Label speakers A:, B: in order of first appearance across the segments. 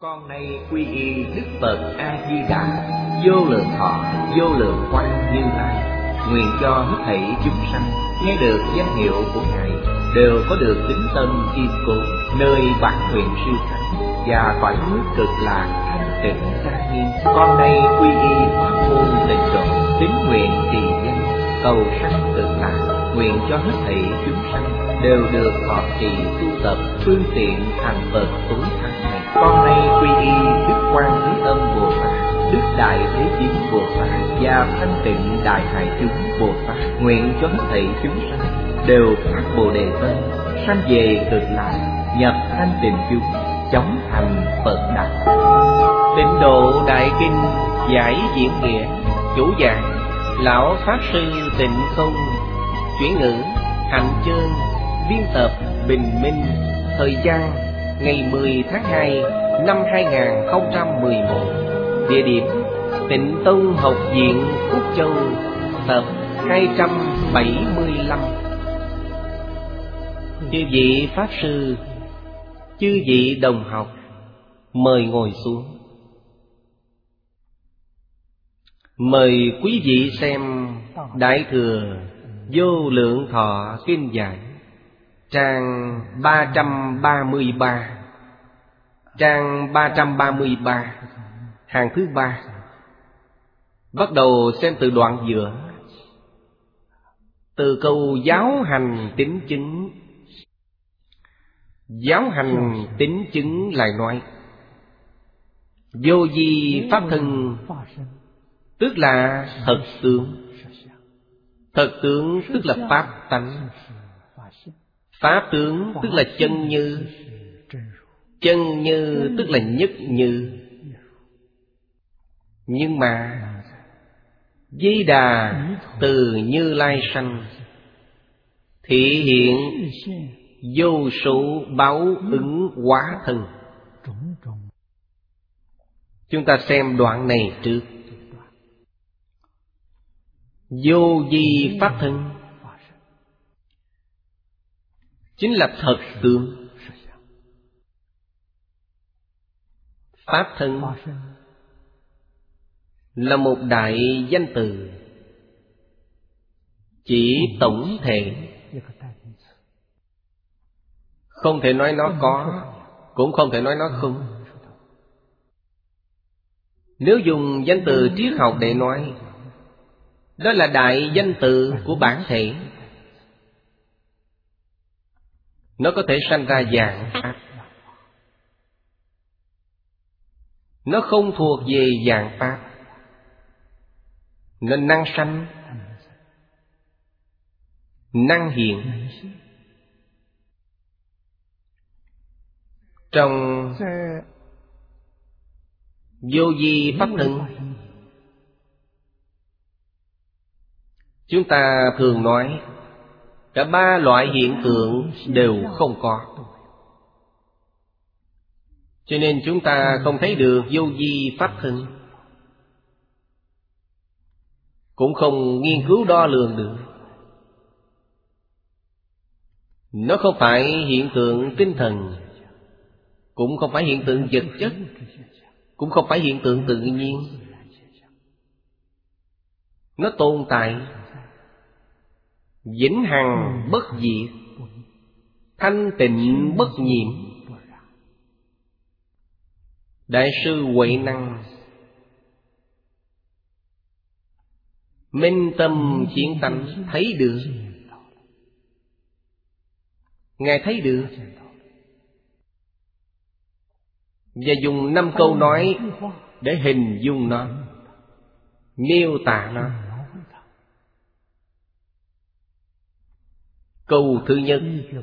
A: Con nay quy y Đức Phật A Di Đà, vô lượng thọ, vô lượng quang Như Lai. Nguyện cho hết thảy chúng sanh nghe được danh hiệu của Ngài đều có được tín tâm kiên cố, nơi bản nguyện siêu sanh và cõi nước cực lạc thanh tịnh trang nghiêm. Con nay quy y pháp môn tịnh độ, tín nguyện trì danh cầu sanh cực lạc. Nguyện cho hết thảy chúng sanh đều được thọ trì tu tập phương tiện thành Phật tối thắng này. Con nay quy y Đức Quan Thế Âm Bồ Tát, Đức Đại Thế Chí Bồ Tát và Thanh Tịnh Đại Hải Chúng Bồ Tát. Nguyện cho hết thảy chúng sanh đều phát Bồ Đề tâm, sanh về cực lạc, nhập thanh tịnh chúng, chóng thành Phật đạo. Tịnh Độ Đại Kinh giải diễn nghĩa. Chủ giảng Lão Pháp Sư Tịnh Không. Chuyển ngữ Hạnh Chương. Biên tập Bình Minh. Thời gian ngày 10 tháng 2 năm 2011. Địa điểm Tịnh Tông Học viện Phúc Châu. Tập 275. Chư vị Pháp Sư, chư vị đồng học, mời ngồi xuống. Mời quý vị xem Đại Thừa Vô Lượng Thọ Kinh Giải, trang 333. Trang 333, hàng thứ 3. Bắt đầu xem từ đoạn giữa. Từ câu giáo hành tín chứng. Giáo hành tín chứng lại nói: vô vi pháp thân, tức là thật tướng. Thật tướng tức là pháp tánh. Pháp tướng tức là chân như. Chân như tức là nhất như. Nhưng mà Di Đà từ Như Lai sanh, thị hiện vô số báo ứng hóa thân. Chúng ta xem đoạn này trước. Vô vi pháp thân chính là thật tướng. Pháp thân là một đại danh từ, chỉ tổng thể. Không thể nói nó có, cũng không thể nói nó không. Nếu dùng danh từ triết học để nói, đó là đại danh từ của bản thể. Nó có thể sanh ra dạng pháp. Nó không thuộc về dạng pháp, nên năng sanh, năng hiện. Trong vô vi pháp thân, chúng ta thường nói cả ba loại hiện tượng đều không có. Cho nên chúng ta không thấy được vô vi pháp thân, cũng không nghiên cứu đo lường được. Nó không phải hiện tượng tinh thần, cũng không phải hiện tượng vật chất, cũng không phải hiện tượng tự nhiên. Nó tồn tại vĩnh hằng bất diệt, thanh tịnh bất nhiễm. Đại sư Huệ Năng minh tâm chiến tánh thấy được. Ngài thấy được và dùng 5 câu nói để hình dung nó, miêu tả nó. Câu thứ nhất: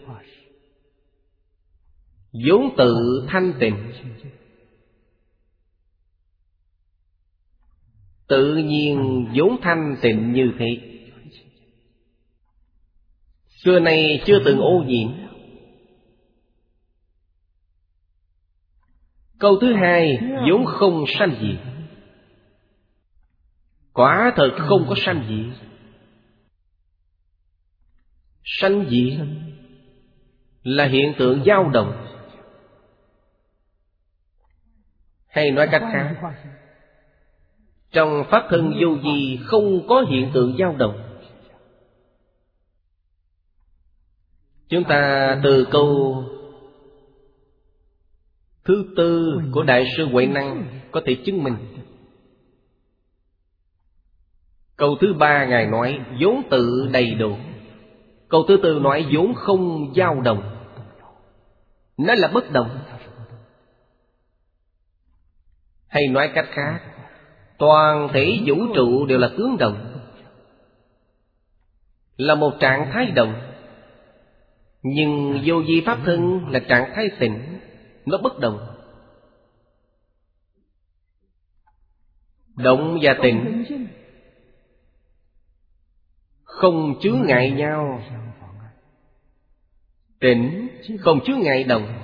A: vốn tự thanh tịnh, tự nhiên vốn thanh tịnh như thế, xưa nay chưa từng ô nhiễm. Câu thứ hai: vốn không sanh diệt. Quả thật không có sanh diệt. Sanh diệt là hiện tượng dao động. Hay nói cách khác, trong pháp thân vô vi không có hiện tượng dao động. Chúng ta từ câu thứ tư của Đại sư Huệ Năng có thể chứng minh. Câu thứ ba Ngài nói vốn tự đầy đủ. Câu thứ tư nói vốn không dao động. Nó là bất động. Hay nói cách khác, toàn thể vũ trụ đều là tướng động, là một trạng thái động. Nhưng vô vi pháp thân là trạng thái tịnh, nó bất động. Động và tịnh không chướng ngại nhau. Tịnh không chướng ngại động,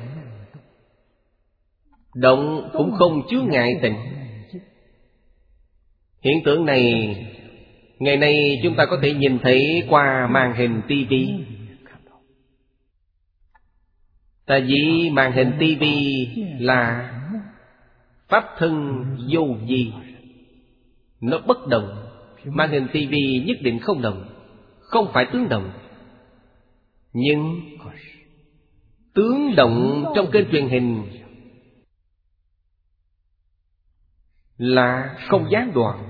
A: động cũng không chướng ngại tịnh. Hiện tượng này ngày nay chúng ta có thể nhìn thấy qua màn hình tivi. Tại vì màn hình tivi là pháp thân vô vi, nó bất động. Màn hình tivi nhất định không động, không phải tướng động. Nhưng tướng động trong kênh truyền hình là không gián đoạn.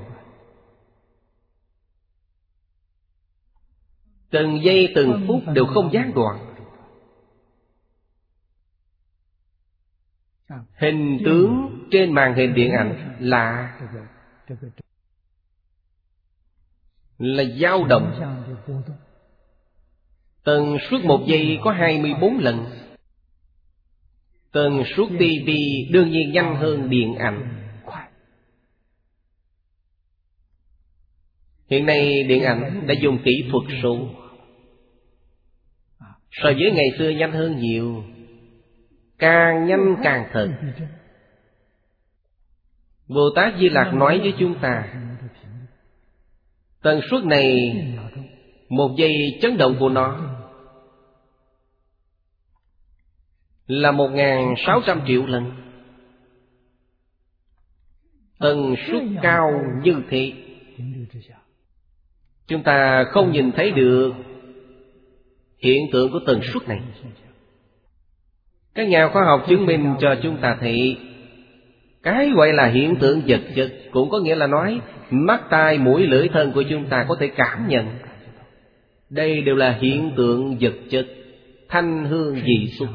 A: Từng giây từng phút đều không gián đoạn. Hình tướng trên màn hình điện ảnh là dao động. Tần suất một giây có 24 lần. Tần suất TV đương nhiên nhanh hơn điện ảnh. Hiện nay điện ảnh đã dùng kỹ thuật số, so với ngày xưa nhanh hơn nhiều. Càng nhanh càng thật. Bồ Tát Di Lặc nói với chúng ta, tần suất này, một giây chấn động của nó là 1.600 triệu lần. Tần suất cao như thế, chúng ta không nhìn thấy được hiện tượng của tần suất này. Các nhà khoa học chứng minh cho chúng ta thấy, cái gọi là hiện tượng vật chất cũng có nghĩa là nói mắt, tai, mũi, lưỡi, thân của chúng ta có thể cảm nhận. Đây đều là hiện tượng vật chất, thanh hương vị xúc.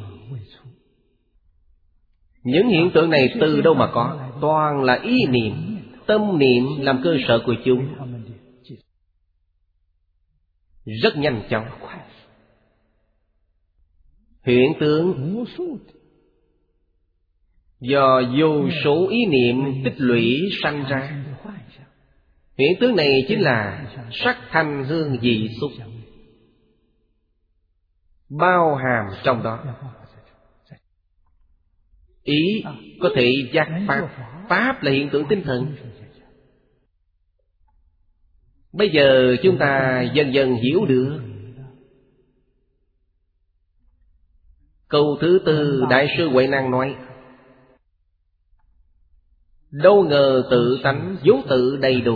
A: Những hiện tượng này từ đâu mà có? Toàn là ý niệm, tâm niệm làm cơ sở của chúng. Rất nhanh chóng. Hiện tượng do vô số ý niệm tích lũy sanh ra. Hiện tượng này chính là sắc thanh hương vị xúc, bao hàm trong đó. Ý có thể giác pháp, pháp là hiện tượng tinh thần. Bây giờ chúng ta dần dần hiểu được. Câu thứ tư Đại sư Huệ Năng nói, đâu ngờ tự tánh vốn tự đầy đủ.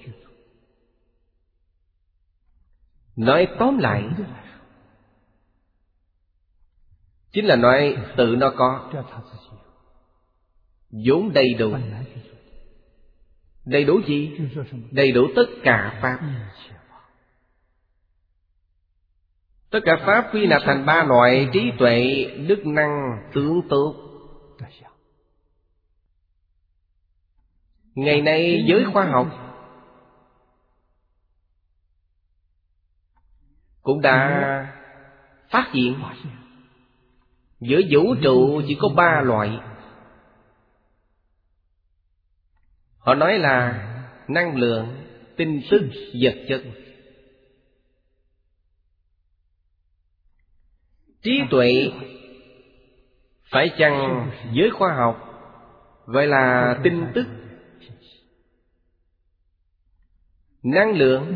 A: Nói tóm lại chính là nói tự nó có, vốn đầy đủ. Đầy đủ gì? Đầy đủ tất cả pháp. Tất cả pháp quy nạp thành ba loại: trí tuệ, đức năng, tướng tốt. Ngày nay giới khoa học cũng đã phát hiện giữa vũ trụ chỉ có ba loại. Họ nói là năng lượng, tin tức, vật chất. Trí tuệ phải chăng giới khoa học gọi là tin tức? Năng lượng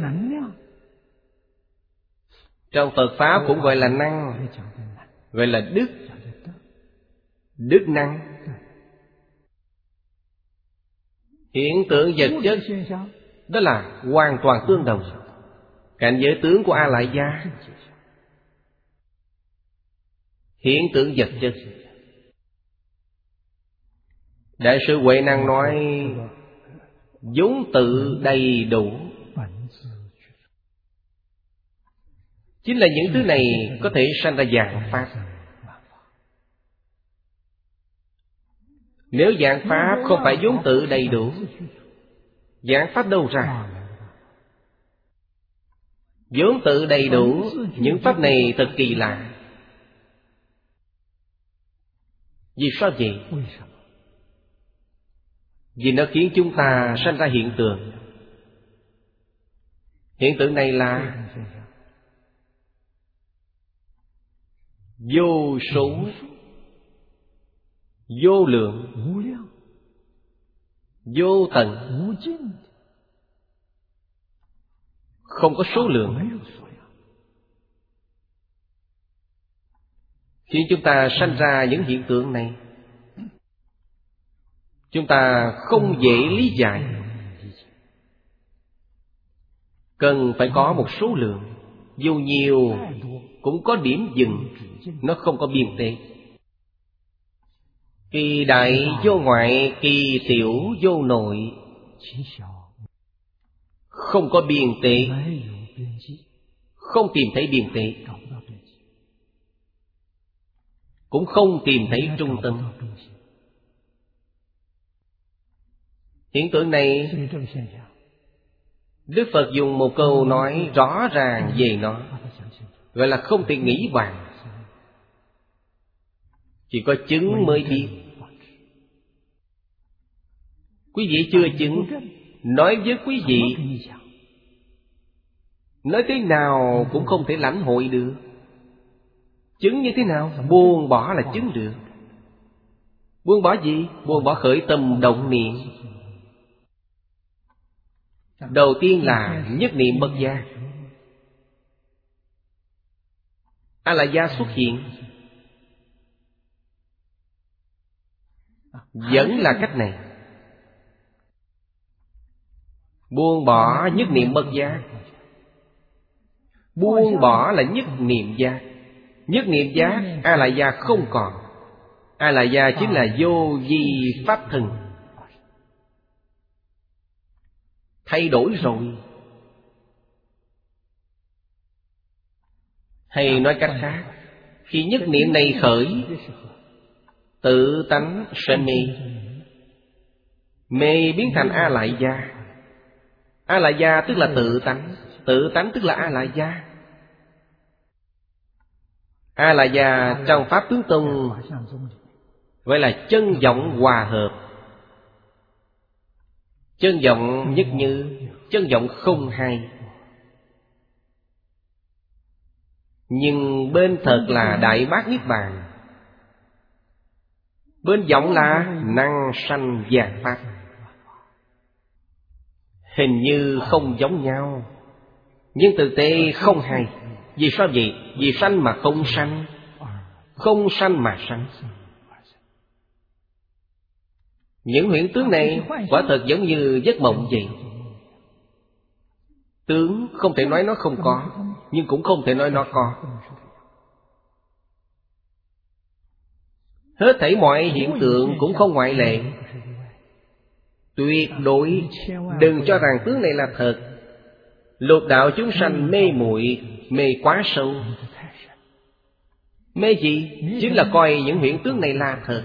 A: trong Phật Pháp cũng gọi là năng, gọi là đức, đức năng. Hiện tượng vật chất đó là hoàn toàn tương đồng. Cảnh giới tướng của A-lại gia, hiện tượng vật chất. Đại sư Huệ Năng nói vốn tự đầy đủ. Chính là những thứ này có thể sanh ra vạn pháp. Nếu vạn pháp không phải vốn tự đầy đủ, vạn pháp đâu ra? Vốn tự đầy đủ, những pháp này thật kỳ lạ. Vì sao vậy? Vì nó khiến chúng ta sanh ra hiện tượng. Hiện tượng này là vô số, vô lượng, vô tận, không có số lượng, khiến chúng ta sanh ra những hiện tượng này. Chúng ta không dễ lý giải. Cần phải có một số lượng. Dù nhiều cũng có điểm dừng, nó không có biên tế. Kỳ đại vô ngoại, kỳ tiểu vô nội, không có biên tế, không tìm thấy biên tế, cũng không tìm thấy trung tâm. Hiện tượng này, Đức Phật dùng một câu nói rõ ràng về nó, gọi là không thể nghĩ bàn. Chỉ có chứng mới biết. Quý vị chưa chứng, nói với quý vị, nói thế nào cũng không thể lãnh hội được. Chứng như thế nào? Buông bỏ là chứng được. Buông bỏ gì? Buông bỏ khởi tâm động niệm. Đầu tiên là nhất niệm bất giác. A-lại gia xuất hiện, vẫn là cách này. Buông bỏ nhất niệm bất giác. Buông bỏ là nhất niệm giác. Nhất niệm giác A-lại gia không còn. A-lại gia chính là vô vi pháp thân. Thay đổi rồi. Hay nói cách khác, khi nhất niệm này khởi, tự tánh sẽ mê. Mê biến thành A-lại gia. A-lại gia tức là tự tánh. Tự tánh tức là A-lại gia. A-lại gia trong Pháp Tướng Tông gọi là chân vọng hòa hợp. Chân vọng nhất như, chân vọng không hai. Nhưng bên thật là Đại Bát Niết Bàn. Bên vọng là năng sanh vạn pháp. Hình như không giống nhau, nhưng thực tế không hai. Vì sao vậy? Vì sanh mà không sanh, không sanh mà sanh. Những huyễn tướng này quả thật giống như giấc mộng vậy. Tướng không thể nói nó không có, nhưng cũng không thể nói nó có. Hết thảy mọi hiện tượng cũng không ngoại lệ. Tuyệt đối đừng cho rằng tướng này là thật. Lục đạo chúng sanh mê muội, mê quá sâu. Mê gì? Chính là coi những hiện tướng này là thật,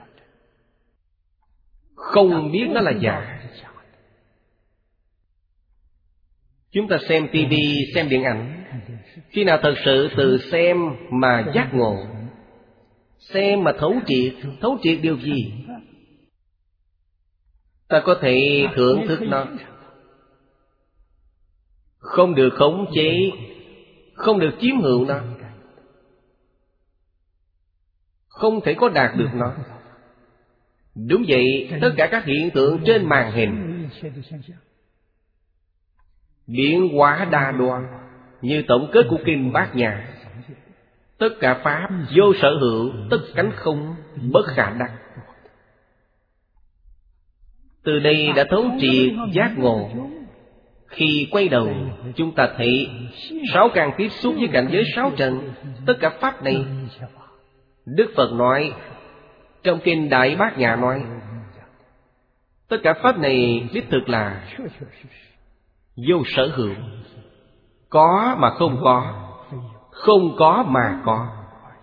A: không biết nó là giả. Chúng ta xem tivi, xem điện ảnh, khi nào thật sự từ xem mà giác ngộ, xem mà thấu triệt. Thấu triệt điều gì? Ta có thể thưởng thức nó, không được khống chế, không được chiếm hữu nó, không thể có đạt được nó. Đúng vậy, tất cả các hiện tượng trên màn hình biến hóa đa đoan, như tổng kết của Kinh Bát Nhã. Tất cả pháp vô sở hữu, tất cánh không, bất khả đắc. Từ đây đã thấu triệt giác ngộ. Khi quay đầu, chúng ta thấy sáu căn tiếp xúc với cảnh giới sáu trần. Tất cả pháp này, Đức Phật nói trong kinh Đại Bát Nhã nói, tất cả pháp này đích thực là vô sở hữu, có mà không có, không có mà có.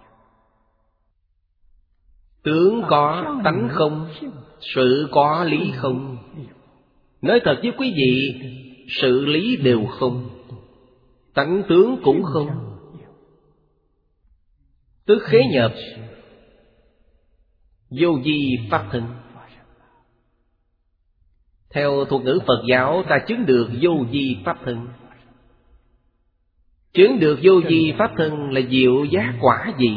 A: Tướng có, tánh không, sự có, lý không. Nói thật với quý vị, sự lý đều không, tánh tướng cũng không. Tức khế nhập, vô vi pháp thân. Theo thuật ngữ Phật giáo, ta chứng được vô vi pháp thân. Chứng được vô vi pháp thân là diệu giác quả vị.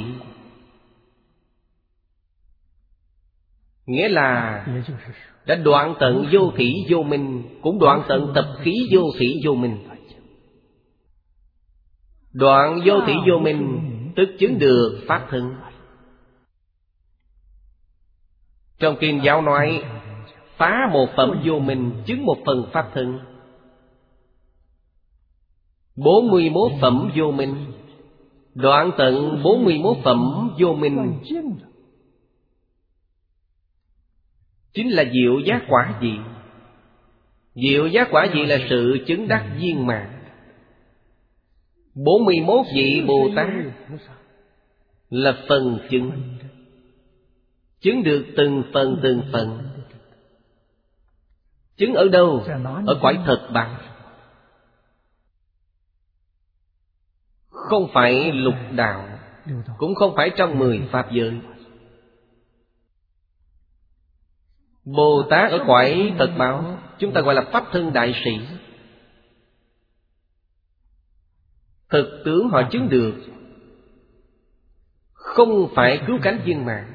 A: Nghĩa là đã đoạn tận vô thủy vô minh, cũng đoạn tận tập khí vô thủy vô minh. Đoạn vô thủy vô minh, tức chứng được pháp thân. Trong kinh giáo nói, phá một phẩm vô minh, chứng một phần pháp thân. 41 phẩm vô minh, đoạn tận 41 phẩm vô minh, chính là diệu giác quả vị. Diệu giác quả vị là sự chứng đắc viên mãn. 41 vị Bồ Tát là phần chứng, chứng được từng phần. Chứng ở đâu? Ở cõi thật báo, không phải lục đạo, cũng không phải trong 10 pháp giới. Bồ Tát ở cõi thật báo, chúng ta gọi là pháp thân đại sĩ. Thực tướng họ chứng được, không phải cứu cánh viên mãn.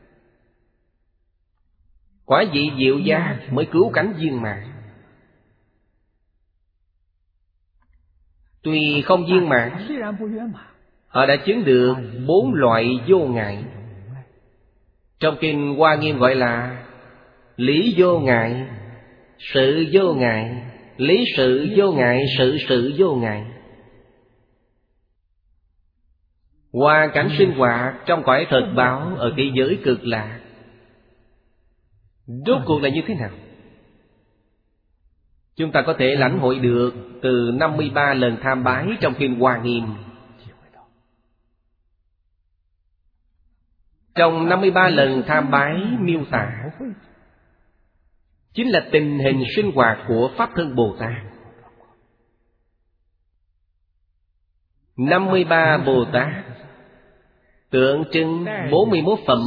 A: Quả vị diệu giác mới cứu cánh viên mãn. Tuy không viên mãn, họ đã chứng được 4 loại vô ngại. Trong kinh Hoa Nghiêm gọi là lý vô ngại, sự vô ngại, lý sự vô ngại, sự vô ngại. Hoàn cảnh sinh hoạt trong cõi thật báo ở thế giới cực lạc, rốt cuộc là như thế nào? Chúng ta có thể lãnh hội được từ 53 lần tham bái trong kinh Hoa Nghiêm. Trong 53 lần tham bái miêu tả chính là tình hình sinh hoạt của Pháp Thân Bồ Tát. 53 Bồ Tát tượng trưng 41 phẩm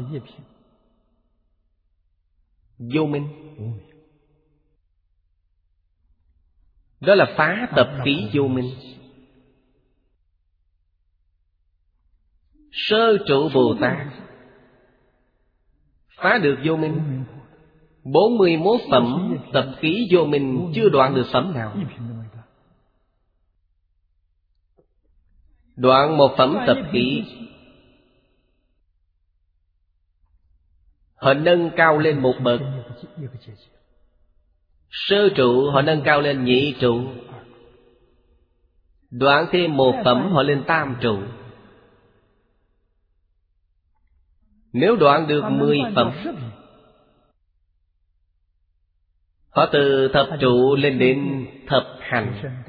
A: vô minh. Đó là phá tập khí vô minh. Sơ trụ Bồ Tát phá được vô minh. 41 phẩm tập khí vô minh chưa đoạn được phẩm nào. Đoạn một phẩm tập khí, họ nâng cao lên một bậc. Sơ trụ họ nâng cao lên nhị trụ. Đoạn thêm một phẩm họ lên tam trụ. Nếu đoạn được 10 phẩm, họ từ thập trụ lên đến thập hành.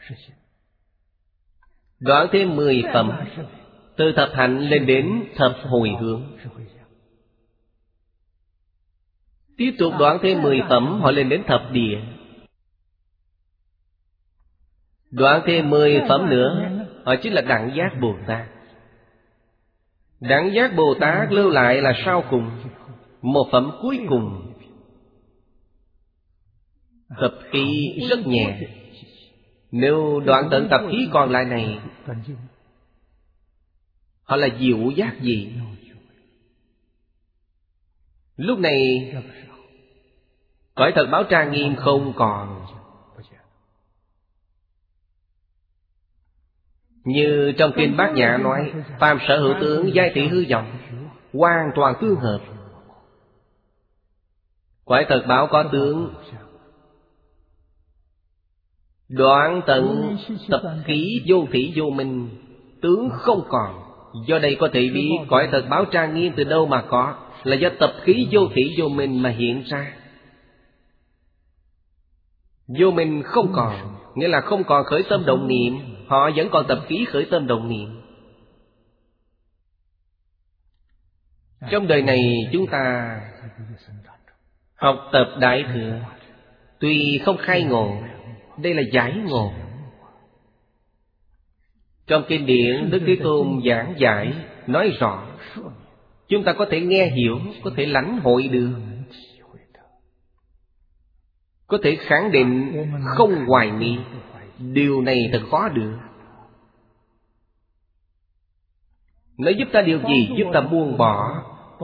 A: Đoạn thêm 10 phẩm, từ thập hạnh lên đến thập hồi hướng. Tiếp tục đoạn thêm 10 phẩm, họ lên đến thập địa. Đoạn thêm 10 phẩm nữa, họ chính là Đẳng Giác Bồ Tát. Đẳng Giác Bồ Tát lưu lại là sau cùng, một phẩm cuối cùng. Tập khí rất nhẹ. Nếu đoạn tận tập khí còn lại này, họ là diệu giác gì? Lúc này cõi thật báo trang nghiêm không còn. Như trong kinh Bát Nhã nói, phàm sở hữu tướng giai thị hư vọng, hoàn toàn tương hợp. Quả thật báo có tướng, đoạn tận tập khí vô thủy vô minh, tướng không còn. Do đây có thể biết cõi thật báo trang nghiêm từ đâu mà có, là do tập khí vô thủy vô minh mà hiện ra. Vô minh không còn, nghĩa là không còn khởi tâm động niệm. Họ vẫn còn tập khí khởi tâm động niệm. Trong đời này chúng ta học tập Đại Thừa, tuy không khai ngộ, đây là giải ngộ. Trong kinh điển Đức Thế Tôn giảng giải nói rõ, chúng ta có thể nghe hiểu, có thể lãnh hội được, có thể khẳng định không hoài nghi. Điều này thật khó được. Nó giúp ta điều gì? Giúp ta buông bỏ.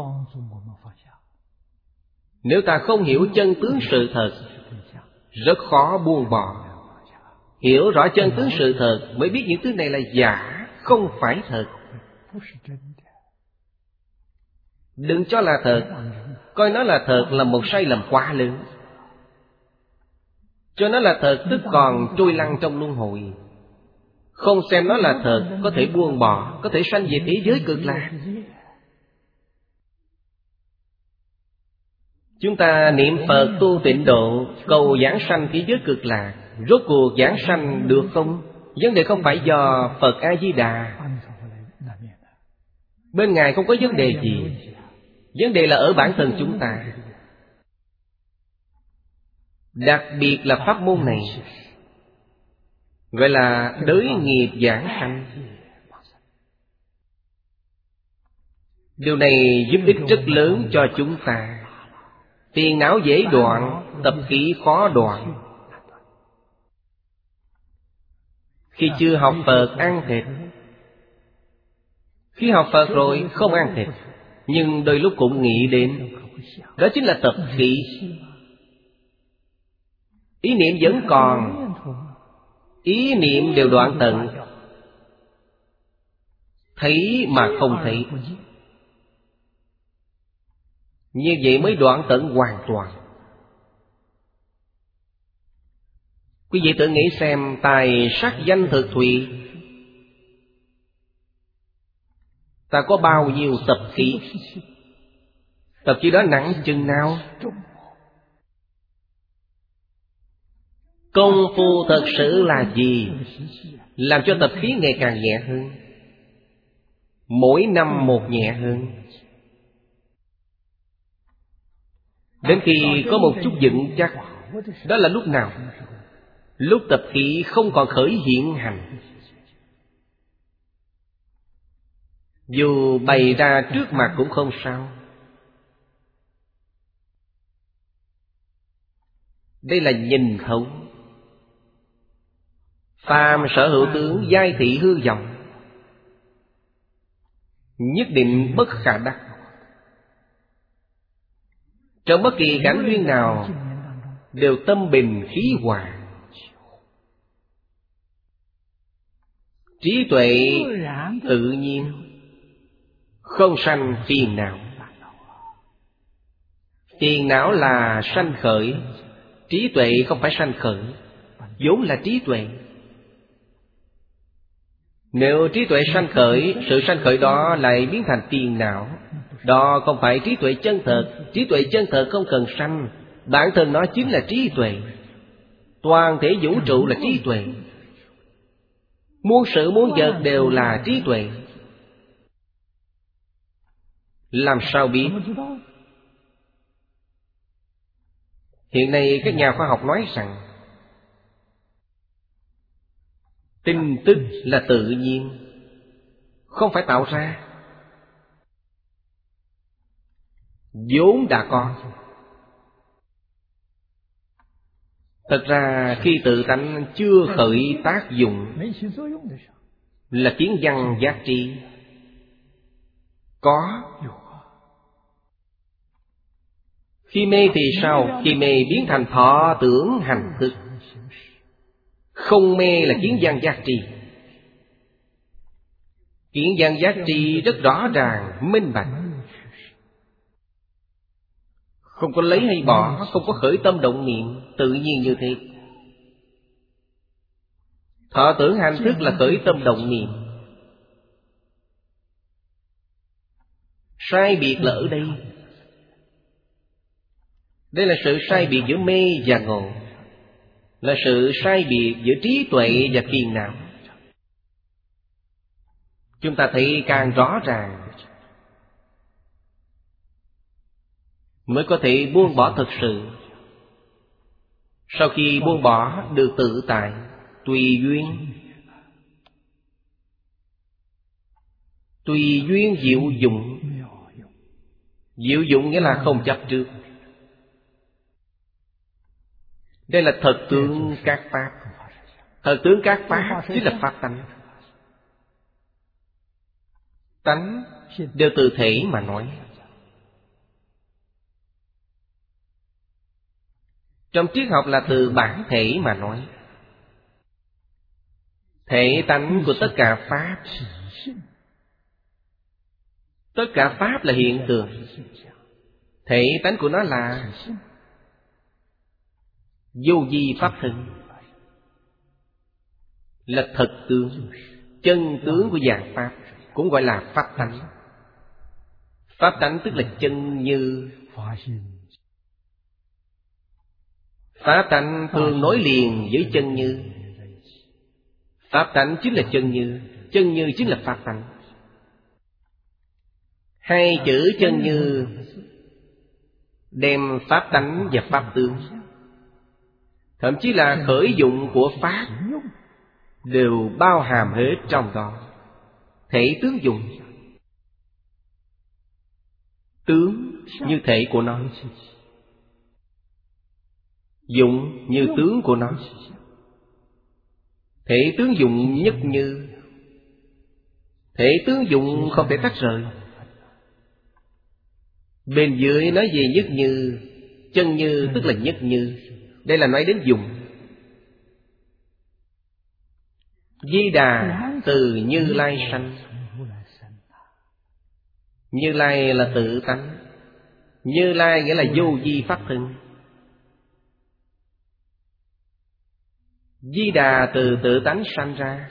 A: Nếu ta không hiểu chân tướng sự thật, rất khó buông bỏ. Hiểu rõ chân tướng sự thật mới biết những thứ này là giả, không phải thật. Đừng cho là thật. Coi nó là thật là một sai lầm quá lớn. Cho nó là thật tức còn trôi lăn trong luân hồi. Không xem nó là thật, có thể buông bỏ, có thể sanh về thế giới cực lạc. Chúng ta niệm Phật tu tịnh độ, cầu giảng sanh thế giới cực lạc. Rốt cuộc giảng sanh được không? Vấn đề không phải do Phật A-di-đà. Bên Ngài không có vấn đề gì. Vấn đề là ở bản thân chúng ta. Đặc biệt là pháp môn này gọi là đới nghiệp giảng sanh. Điều này giúp ích rất lớn cho chúng ta. Phiền não dễ đoạn, tập khí khó đoạn. Khi chưa học Phật ăn thịt, khi học Phật rồi không ăn thịt, nhưng đôi lúc cũng nghĩ đến. Đó chính là tập khí. Ý niệm vẫn còn, ý niệm đều đoạn tận. Thấy mà không thấy. Như vậy mới đoạn tận hoàn toàn. Quý vị tự nghĩ xem, tài sắc danh thực thùy, ta có bao nhiêu tập khí? Tập khí đó nặng chừng nào? Công phu thật sự là gì? Làm cho tập khí ngày càng nhẹ hơn, mỗi năm một nhẹ hơn. Đến khi có một chút vững chắc, đó là lúc nào? Lúc tập khí không còn khởi hiện hành. Dù bày ra trước mặt cũng không sao. Đây là nhìn thấu. Phàm sở hữu tướng giai thị hư vọng, nhất định bất khả đắc. Trong bất kỳ cảnh duyên nào đều tâm bình khí hòa, trí tuệ tự nhiên, không sanh phiền não. Phiền não là sanh khởi, trí tuệ không phải sanh khởi, vốn là trí tuệ. Nếu trí tuệ sanh khởi, sự sanh khởi đó lại biến thành phiền não, đó không phải trí tuệ chân thật. Trí tuệ chân thật không cần sanh, bản thân nó chính là trí tuệ. Toàn thể vũ trụ là trí tuệ. Muôn sự muôn vật đều là trí tuệ. Làm sao biết? Hiện nay các nhà khoa học nói rằng tin tức là tự nhiên, không phải tạo ra, vốn đã có. Thật ra khi tự tánh chưa khởi tác dụng là kiến văn giác tri. Có. Khi mê thì sao? Khi mê biến thành thọ tưởng hành thức. Không mê là kiến văn giác tri. Kiến văn giác tri rất rõ ràng, minh bạch. Không có lấy hay bỏ, không có khởi tâm động niệm, tự nhiên như thế. Thọ tưởng hành thức là khởi tâm động niệm. Sai biệt là ở đây. Đây là sự sai biệt giữa mê và ngộ, là sự sai biệt giữa trí tuệ và phiền não. Chúng ta thấy càng rõ ràng mới có thể buông bỏ thực sự. Sau khi buông bỏ được tự tại, tùy duyên. Tùy duyên diệu dụng. Diệu dụng nghĩa là không chấp trước. Đây là thật tướng các pháp. Thật tướng các pháp chính là pháp tánh. Tánh đều từ thể mà nói. Trong triết học là từ bản thể mà nói. Thể tánh của tất cả pháp. Tất cả pháp là hiện tượng. Thể tánh của nó là vô vi pháp thân, là thật tướng, chân tướng của dạng pháp, cũng gọi là pháp tánh. Pháp tánh tức là chân như. Pháp tánh thường nối liền với chân như. Pháp tánh chính là chân như. Chân như chính là pháp tánh. Hai chữ chân như đem pháp tánh và pháp tướng, thậm chí là khởi dụng của pháp, đều bao hàm hết trong đó. Thể tướng dụng. Tướng như thể của nó, dụng như tướng của nó. Thể tướng dụng nhất như. Thể tướng dụng không thể tách rời. Bên dưới nói về nhất như. Chân như tức là nhất như. Đây là nói đến dụng. Di Đà từ Như Lai sanh. Như Lai là tự tánh. Như Lai nghĩa là vô vi pháp thân. Di Đà từ tự tánh sanh ra,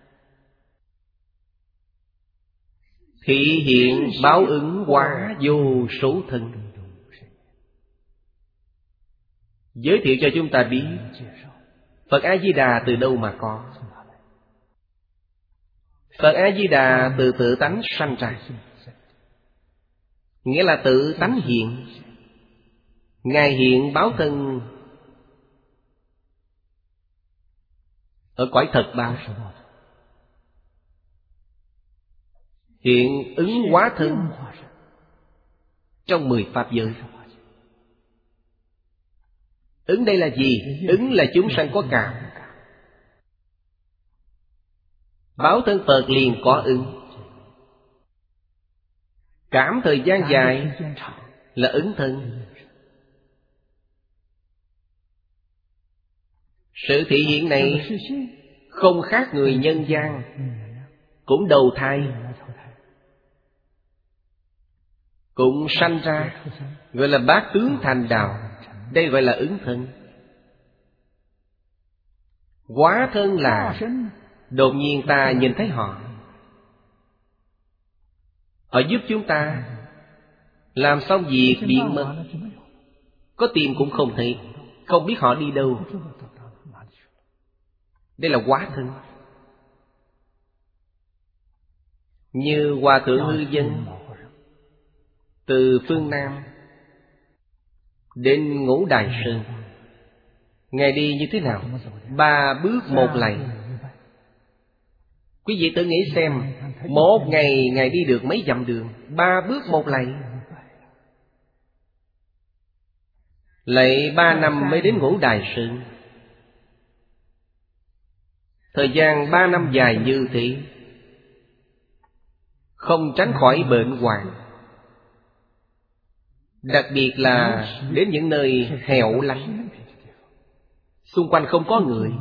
A: thị hiện báo ứng hóa vô số thân. Giới thiệu cho chúng ta biết Phật A-di-đà từ đâu mà có. Phật A-di-đà từ tự tánh sanh ra, nghĩa là tự tánh hiện. Ngài hiện báo thân ở cõi thật báo, hiện ứng hóa thân trong 10 pháp giới. Ứng đây là gì? Ứng là chúng sanh có cảm. Báo thân Phật liền có ứng. Cảm thời gian dài là ứng thân. Sự thị hiện này không khác người nhân gian, cũng đầu thai, cũng sanh ra, gọi là bát tướng thành đạo. Đây gọi là ứng thân. Hóa thân là đột nhiên ta nhìn thấy họ, họ giúp chúng ta làm xong việc biến mất, có tìm cũng không thấy, không biết họ đi đâu. Đây là hóa thân. Như Hòa Thượng Hư Dân từ phương Nam đến Ngũ Đài Sơn, Ngài đi như thế nào? 3 bước 1 lạy. Quý vị tự nghĩ xem, một ngày Ngài đi được mấy dặm đường? 3 bước 1 lạy. Lạy 3 năm mới đến Ngũ Đài Sơn. Thời gian 3 năm dài như thế, không tránh khỏi bệnh hoạn. Đặc biệt là đến những nơi hẻo lánh, xung quanh không có người.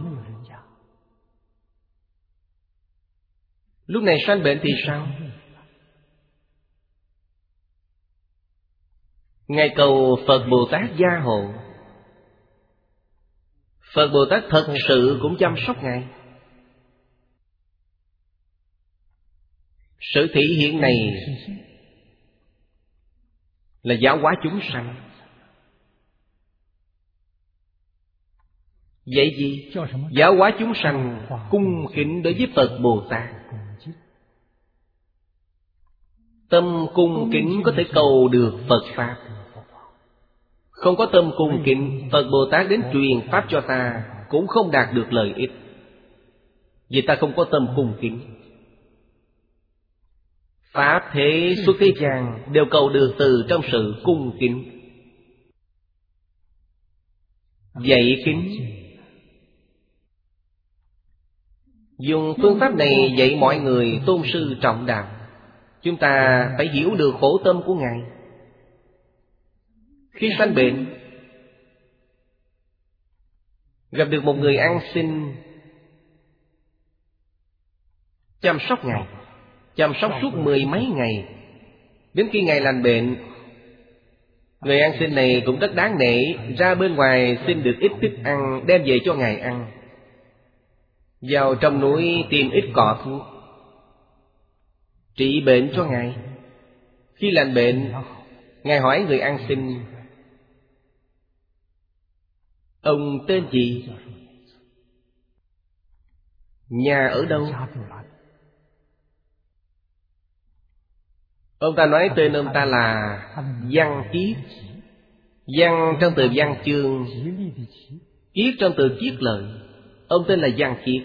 A: Lúc này sanh bệnh thì sao? Ngài cầu Phật Bồ Tát gia hộ. Phật Bồ Tát thật sự cũng chăm sóc Ngài. Sự thị hiện này là giáo hóa chúng sanh. Vậy gì? Giáo hóa chúng sanh cung kính đối với Phật Bồ Tát. Tâm cung kính có thể cầu được Phật Pháp. Không có tâm cung kính, Phật Bồ Tát đến truyền Pháp cho ta cũng không đạt được lợi ích, vì ta không có tâm cung kính. Pháp thế xuất thế gian đều cầu được từ trong sự cung kính. Dạy kính. Dùng phương pháp này dạy mọi người tôn sư trọng đạo. Chúng ta phải hiểu được khổ tâm của Ngài. Khi sanh bệnh, gặp được một người ăn xin, chăm sóc Ngài, chăm sóc suốt 10 mấy ngày. Đến khi Ngài lành bệnh, người ăn xin này cũng rất đáng nể, ra bên ngoài xin được ít thức ăn đem về cho Ngài ăn. Vào trong núi tìm ít cỏ thuốc, trị bệnh cho Ngài. Khi lành bệnh, Ngài hỏi người ăn xin: ông tên gì? Nhà ở đâu? Ông ta nói tên ông ta là Văn Kiết. Văn trong từ văn chương, kiết trong từ kiết lợi. Ông tên là Văn Kiết.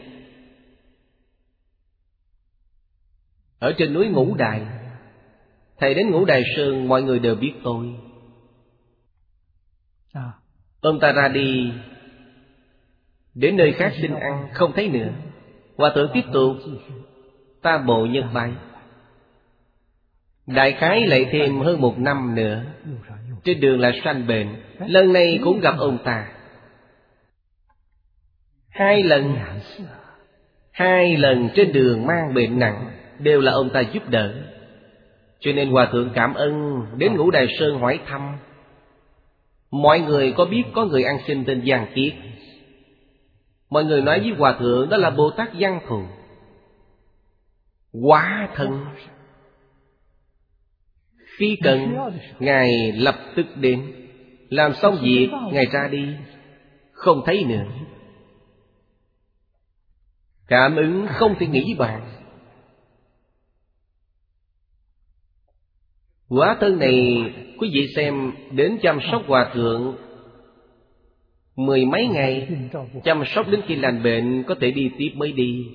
A: Ở trên núi Ngũ Đài. Thầy đến Ngũ Đài Sơn, mọi người đều biết tôi. Ông ta ra đi, đến nơi khác xin ăn, không thấy nữa. Hòa thượng tiếp tục tam bộ nhân bái. Đại khái lại thêm hơn 1 năm nữa, trên đường là sanh bệnh. Lần này cũng gặp ông ta 2 lần. 2 lần trên đường mang bệnh nặng đều là ông ta giúp đỡ. Cho nên Hòa thượng cảm ơn, đến Ngũ Đài Sơn hỏi thăm. Mọi người có biết có người ăn xin tên Văn Kiết. Mọi người nói với Hòa thượng đó là Bồ Tát Văn Thù, hóa thân. Khi cần, Ngài lập tức đến. Làm xong việc, Ngài ra đi, không thấy nữa. Cảm ứng không thể nghĩ bàn. Hóa thân này, quý vị xem, đến chăm sóc Hòa thượng 10 mấy ngày, chăm sóc đến khi lành bệnh có thể đi tiếp mới đi.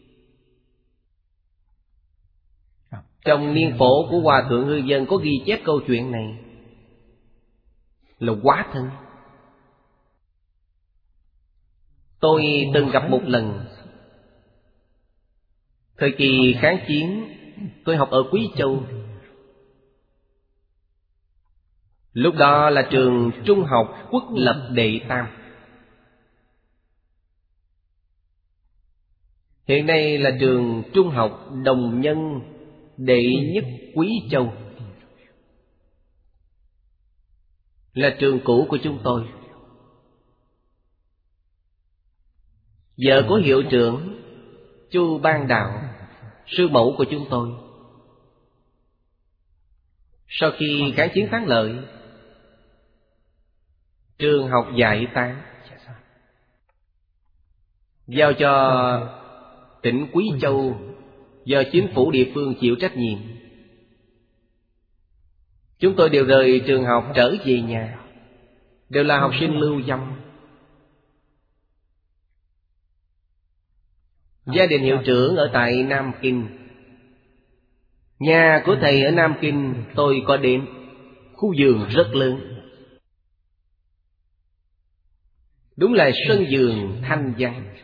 A: Trong niên phổ của Hòa thượng Hư Dân có ghi chép câu chuyện này, là hóa thân. Tôi từng gặp một lần. Thời kỳ kháng chiến, tôi học ở Quý Châu. Lúc đó là trường trung học Quốc Lập Đệ Tam. Hiện nay là trường trung học Đồng Nhân Đệ Nhất Quý Châu, là trường cũ của chúng tôi. Vợ của hiệu trưởng Chu Ban Đạo, sư mẫu của chúng tôi. Sau khi kháng chiến thắng lợi, trường học giải tán, giao cho tỉnh Quý Châu, do chính phủ địa phương chịu trách nhiệm. Chúng tôi đều rời trường học trở về nhà, đều là học sinh lưu vong. Gia đình hiệu trưởng ở tại Nam Kinh. Nhà của thầy ở Nam Kinh tôi có đến. Khu vườn rất lớn, đúng là sân vườn thanh văn.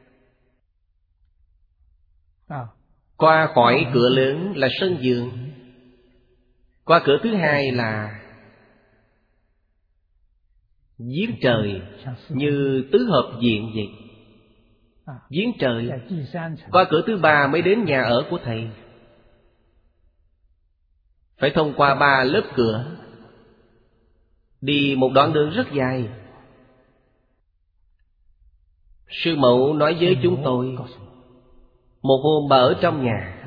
A: Qua khỏi cửa lớn là sân vườn. Qua cửa thứ hai là giếng trời, như tứ hợp viện vậy. Giếng trời. Qua cửa thứ 3 mới đến nhà ở của thầy. Phải thông qua 3 lớp cửa. Đi một đoạn đường rất dài. Sư mẫu nói với chúng tôi, một hôm bà ở trong nhà,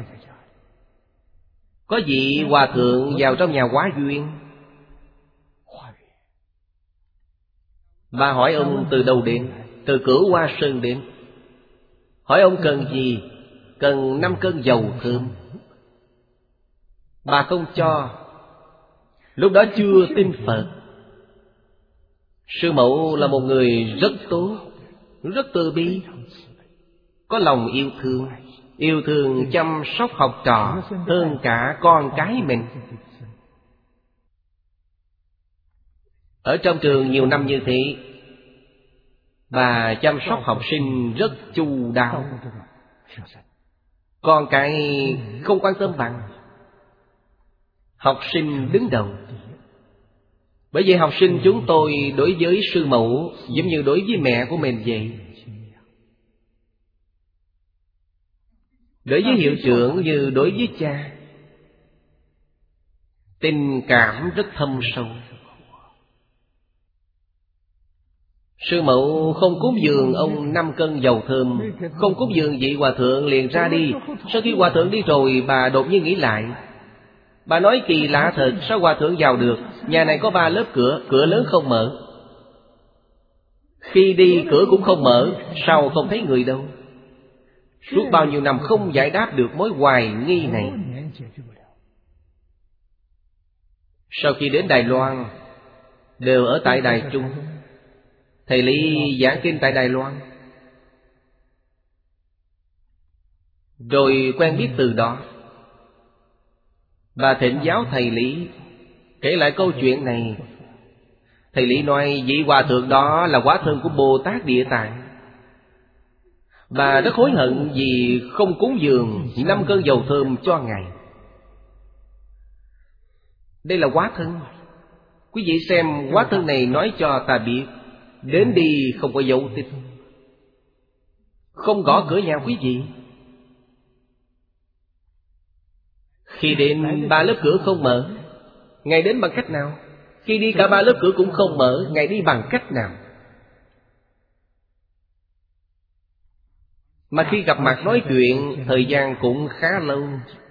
A: có vị hòa thượng vào trong nhà hóa duyên. Bà hỏi ông từ đâu đến, từ Cửu Hoa Sơn đến. Hỏi ông cần gì? Cần 5 cân dầu thơm. Bà không cho. Lúc đó chưa tin Phật. Sư mẫu là một người rất tốt, rất từ bi, có lòng yêu thương, yêu thương chăm sóc học trò hơn cả con cái mình. Ở trong trường nhiều năm như thế, bà chăm sóc học sinh rất chu đáo. Con cái không quan tâm bằng, học sinh đứng đầu. Bởi vậy học sinh chúng tôi đối với sư mẫu giống như đối với mẹ của mình vậy. Đối với hiệu trưởng như đối với cha. Tình cảm rất thâm sâu. Sư mẫu không cúng dường ông 5 cân dầu thơm, không cúng dường vị hòa thượng liền ra đi. Sau khi hòa thượng đi rồi, bà đột nhiên nghĩ lại. Bà nói kỳ lạ thật, sao hòa thượng vào được? Nhà này có 3 lớp cửa, cửa lớn không mở. Khi đi cửa cũng không mở, sao không thấy người đâu? Suốt bao nhiêu năm không giải đáp được mối hoài nghi này. Sau khi đến Đài Loan, đều ở tại Đài Trung. Thầy Lý giảng kinh tại Đài Loan, rồi quen biết từ đó. Bà thỉnh giáo thầy Lý, kể lại câu chuyện này. Thầy Lý nói vị hòa thượng đó là hóa thân của Bồ Tát Địa Tạng. Bà rất hối hận vì không cúng dường 5 cân dầu thơm cho Ngài. Đây là hóa thân. Quý vị xem hóa thân này nói cho ta biết, đến đi không có dấu tích, không gõ cửa nhà quý vị. Khi đến 3 lớp cửa không mở, Ngài đến bằng cách nào? Khi đi cả 3 lớp cửa cũng không mở, Ngài đi bằng cách nào? Mà khi gặp mặt nói chuyện, thời gian cũng khá lâu.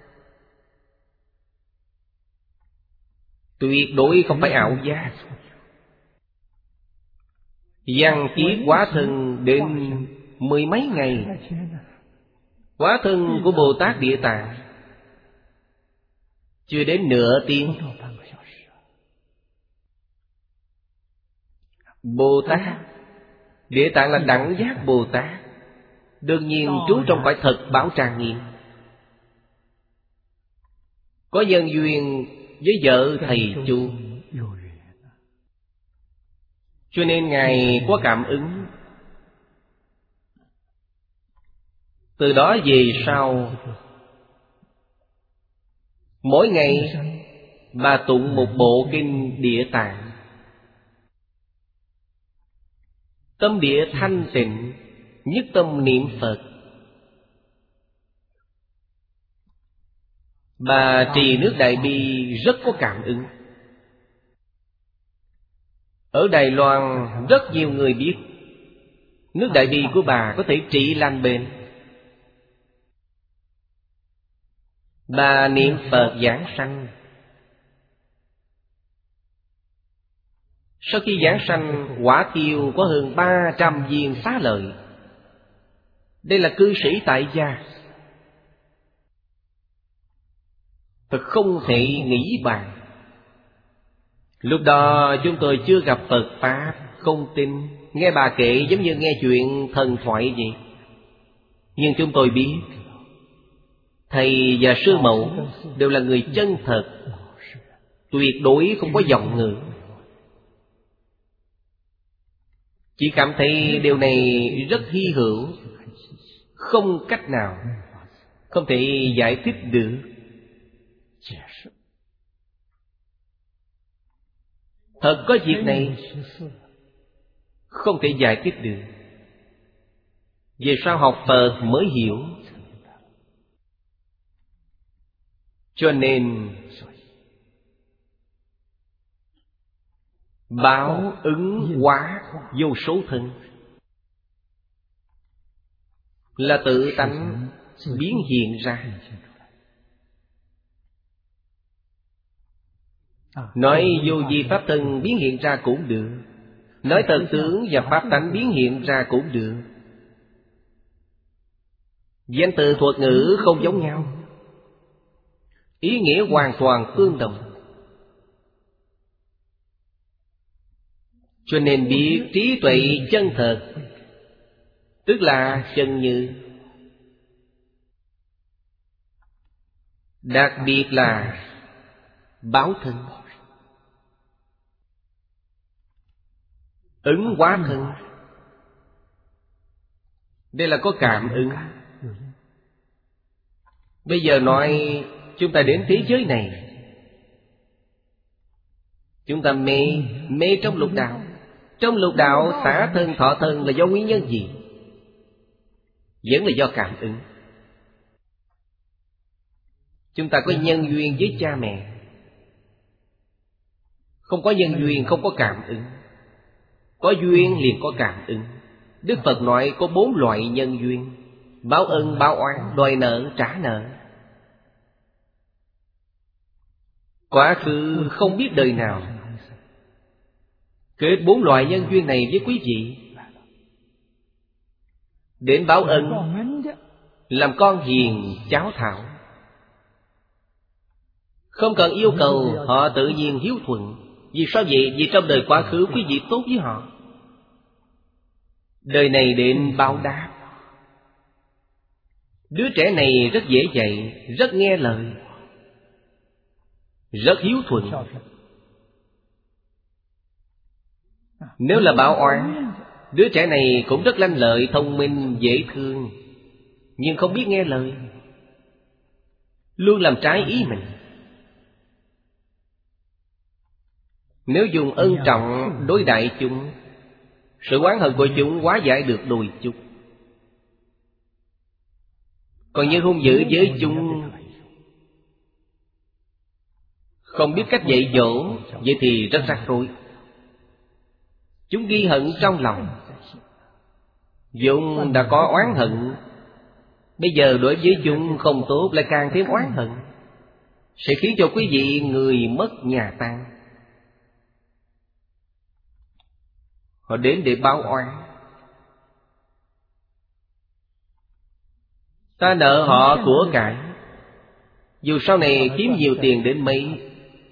A: Tuyệt đối không phải ảo giác. Văn kiết hóa thân đến 10 mấy ngày. Hóa thân của Bồ Tát Địa Tạng chưa đến nửa tiếng. Bồ Tát Địa Tạng là đẳng giác Bồ Tát, đương nhiên trú trong cõi thật Bảo Tràng Nghiêm. Có nhân duyên với vợ thầy Chu, cho nên Ngài có cảm ứng. Từ đó về sau, mỗi ngày bà tụng một bộ kinh Địa Tạng. Tâm địa thanh tịnh, nhất tâm niệm Phật. Bà trì nước Đại Bi rất có cảm ứng. Ở Đài Loan rất nhiều người biết nước Đại Bi của bà có thể trị lành bệnh. Bà niệm Phật giảng sanh. Sau khi giảng sanh, quả thiêu có hơn 300 viên xá lợi. Đây là cư sĩ tại gia, thật không thể nghĩ bàn. Lúc đó chúng tôi chưa gặp Phật Pháp, không tin, nghe bà kể giống như nghe chuyện thần thoại vậy. Nhưng chúng tôi biết thầy và sư mẫu đều là người chân thật, tuyệt đối không có vọng ngữ. Chỉ cảm thấy điều này rất hy hữu, không cách nào, không thể giải thích được. Thật có việc này không thể giải thích được. Về sau học Phật mới hiểu. Cho nên Báo ứng hóa vô số thân, là tự tánh biến hiện ra. Nói vô vi pháp thân biến hiện ra cũng được, nói thật tướng và pháp tánh biến hiện ra cũng được. Danh từ thuật ngữ không giống nhau, ý nghĩa hoàn toàn tương đồng. Cho nên biết trí tuệ chân thật, tức là chân như. Đặc biệt là báo thân, ứng hóa thân. Đây là có cảm ứng. Bây giờ nói chúng ta đến thế giới này, chúng ta mê trong lục đạo. Trong lục đạo xả thân thọ thân là do nguyên nhân gì? Vẫn là do cảm ứng. Chúng ta có nhân duyên với cha mẹ, không có nhân duyên không có cảm ứng. Có duyên liền có cảm ứng. Đức Phật nói có 4 loại nhân duyên: báo ân, báo oán, đòi nợ, trả nợ. Quá khứ không biết đời nào kết 4 loại nhân duyên này với quý vị. Đến báo ân, làm con hiền cháu thảo, không cần yêu cầu, họ tự nhiên hiếu thuận. Vì sao vậy? Vì trong đời quá khứ quý vị tốt với họ, đời này đến báo đáp. Đứa trẻ này rất dễ dạy, rất nghe lời, rất hiếu thuận. Nếu là báo oán, đứa trẻ này cũng rất lanh lợi, thông minh, dễ thương, nhưng không biết nghe lời, luôn làm trái ý mình. Nếu dùng ân trọng đối đại chúng, sự oán hận của chúng hóa giải được đôi chút. Còn như hung dữ với chúng, không biết cách dạy dỗ, vậy thì rất rắc rối. Chúng ghi hận trong lòng, Dũng đã có oán hận, bây giờ đối với chúng không tốt lại càng thêm oán hận, sẽ khiến cho quý vị người mất nhà tan. Họ đến để báo oán. Ta nợ họ của cải, dù sau này kiếm nhiều tiền đến mấy,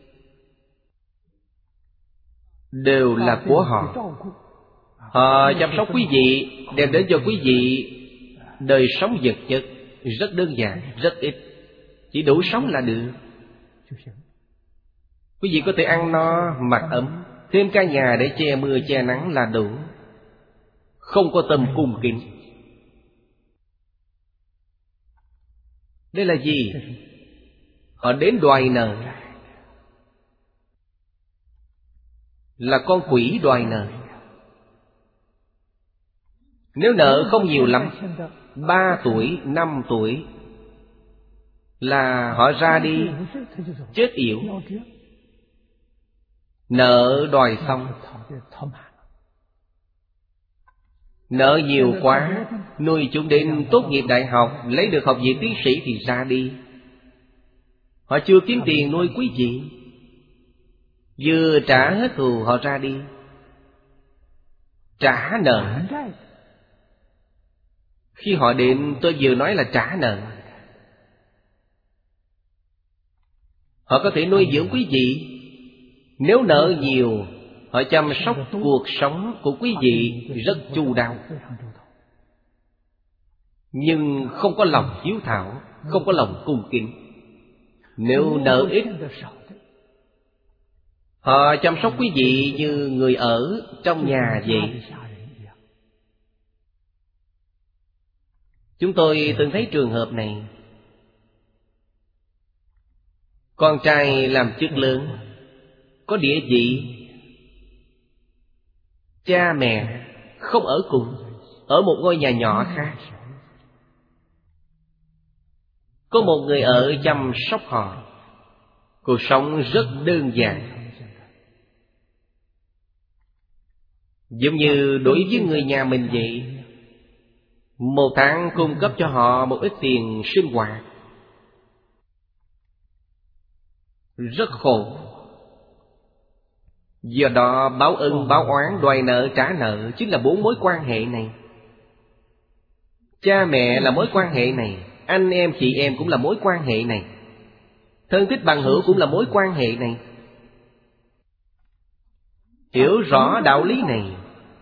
A: đều là của họ. Họ chăm sóc quý vị, đem đến cho quý vị đời sống vật chất rất đơn giản, rất ít, chỉ đủ sống là được. Quý vị có thể ăn no, mặc ấm, thêm căn nhà để che mưa che nắng là đủ. Không có tâm cung kính. Đây là gì? Họ đến đòi nợ, là con quỷ đòi nợ. Nếu nợ không nhiều lắm, 3 tuổi, 5 tuổi là họ ra đi, chết yểu. Nợ đòi xong. Nợ nhiều quá, nuôi chúng đến tốt nghiệp đại học, lấy được học vị tiến sĩ thì ra đi. Họ chưa kiếm tiền nuôi quý vị, vừa trả hết thù họ ra đi. Trả nợ. Khi họ đến tôi vừa nói là trả nợ. Họ có thể nuôi dưỡng quý vị. Nếu nợ nhiều, họ chăm sóc cuộc sống của quý vị rất chu đáo, nhưng không có lòng hiếu thảo, không có lòng cung kính. Nếu nợ ít, họ chăm sóc quý vị như người ở trong nhà vậy. Chúng tôi từng thấy trường hợp này. Con trai làm chức lớn, có địa vị, cha mẹ không ở cùng, ở một ngôi nhà nhỏ khác. Có một người ở chăm sóc họ. Cuộc sống rất đơn giản. Giống như đối với người nhà mình vậy, một tháng cung cấp cho họ một ít tiền sinh hoạt, rất khổ. Do đó báo ân báo oán, đòi nợ trả nợ chính là 4 mối quan hệ này. Cha mẹ là mối quan hệ này, anh em chị em cũng là mối quan hệ này, thân thích bằng hữu cũng là mối quan hệ này. Hiểu rõ đạo lý này,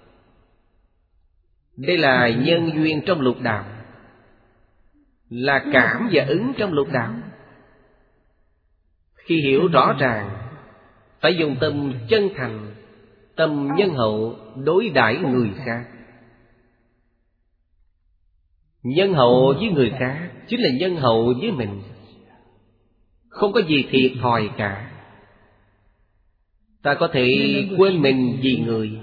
A: đây là nhân duyên trong lục đạo, là cảm và ứng trong lục đạo. Khi hiểu rõ ràng, phải dùng tâm chân thành, tâm nhân hậu đối đãi người khác. Nhân hậu với người khác chính là nhân hậu với mình, không có gì thiệt thòi cả. Ta có thể quên mình vì người,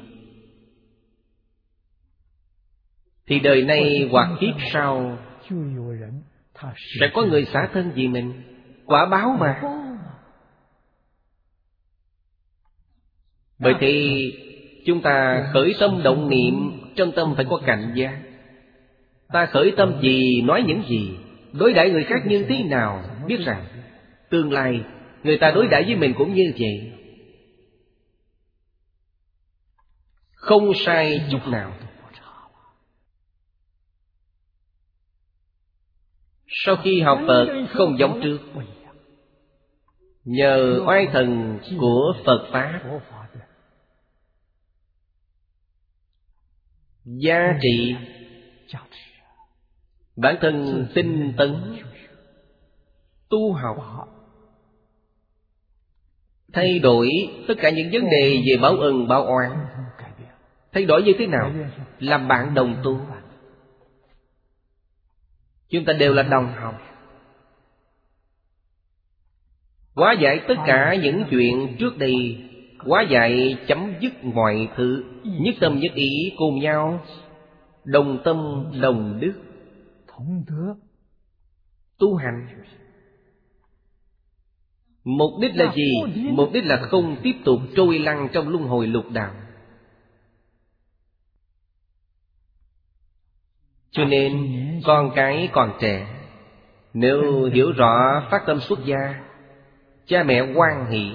A: thì đời này hoặc kiếp sau sẽ có người xả thân vì mình. Quả báo mà. Bởi thì chúng ta khởi tâm động niệm, trong tâm phải có cảnh giác. Ta khởi tâm gì, nói những gì, đối đãi người khác như thế nào, biết rằng tương lai người ta đối đãi với mình cũng như vậy, không sai chút nào. Sau khi học Phật không giống trước, nhờ oai thần của Phật Pháp, giá trị, bản thân tinh tấn tu học, thay đổi tất cả những vấn đề về báo ân báo oán. Thay đổi như thế nào? Làm bạn đồng tu. Chúng ta đều là đồng học, hóa giải tất cả những chuyện trước đây, hóa giải chấm dứt mọi thứ, nhất tâm nhất ý cùng nhau, đồng tâm đồng đức tu hành. Mục đích là gì? Mục đích là không tiếp tục trôi lăn trong luân hồi lục đạo. Cho nên con cái còn trẻ, nếu hiểu rõ phát tâm xuất gia, cha mẹ hoan hỷ.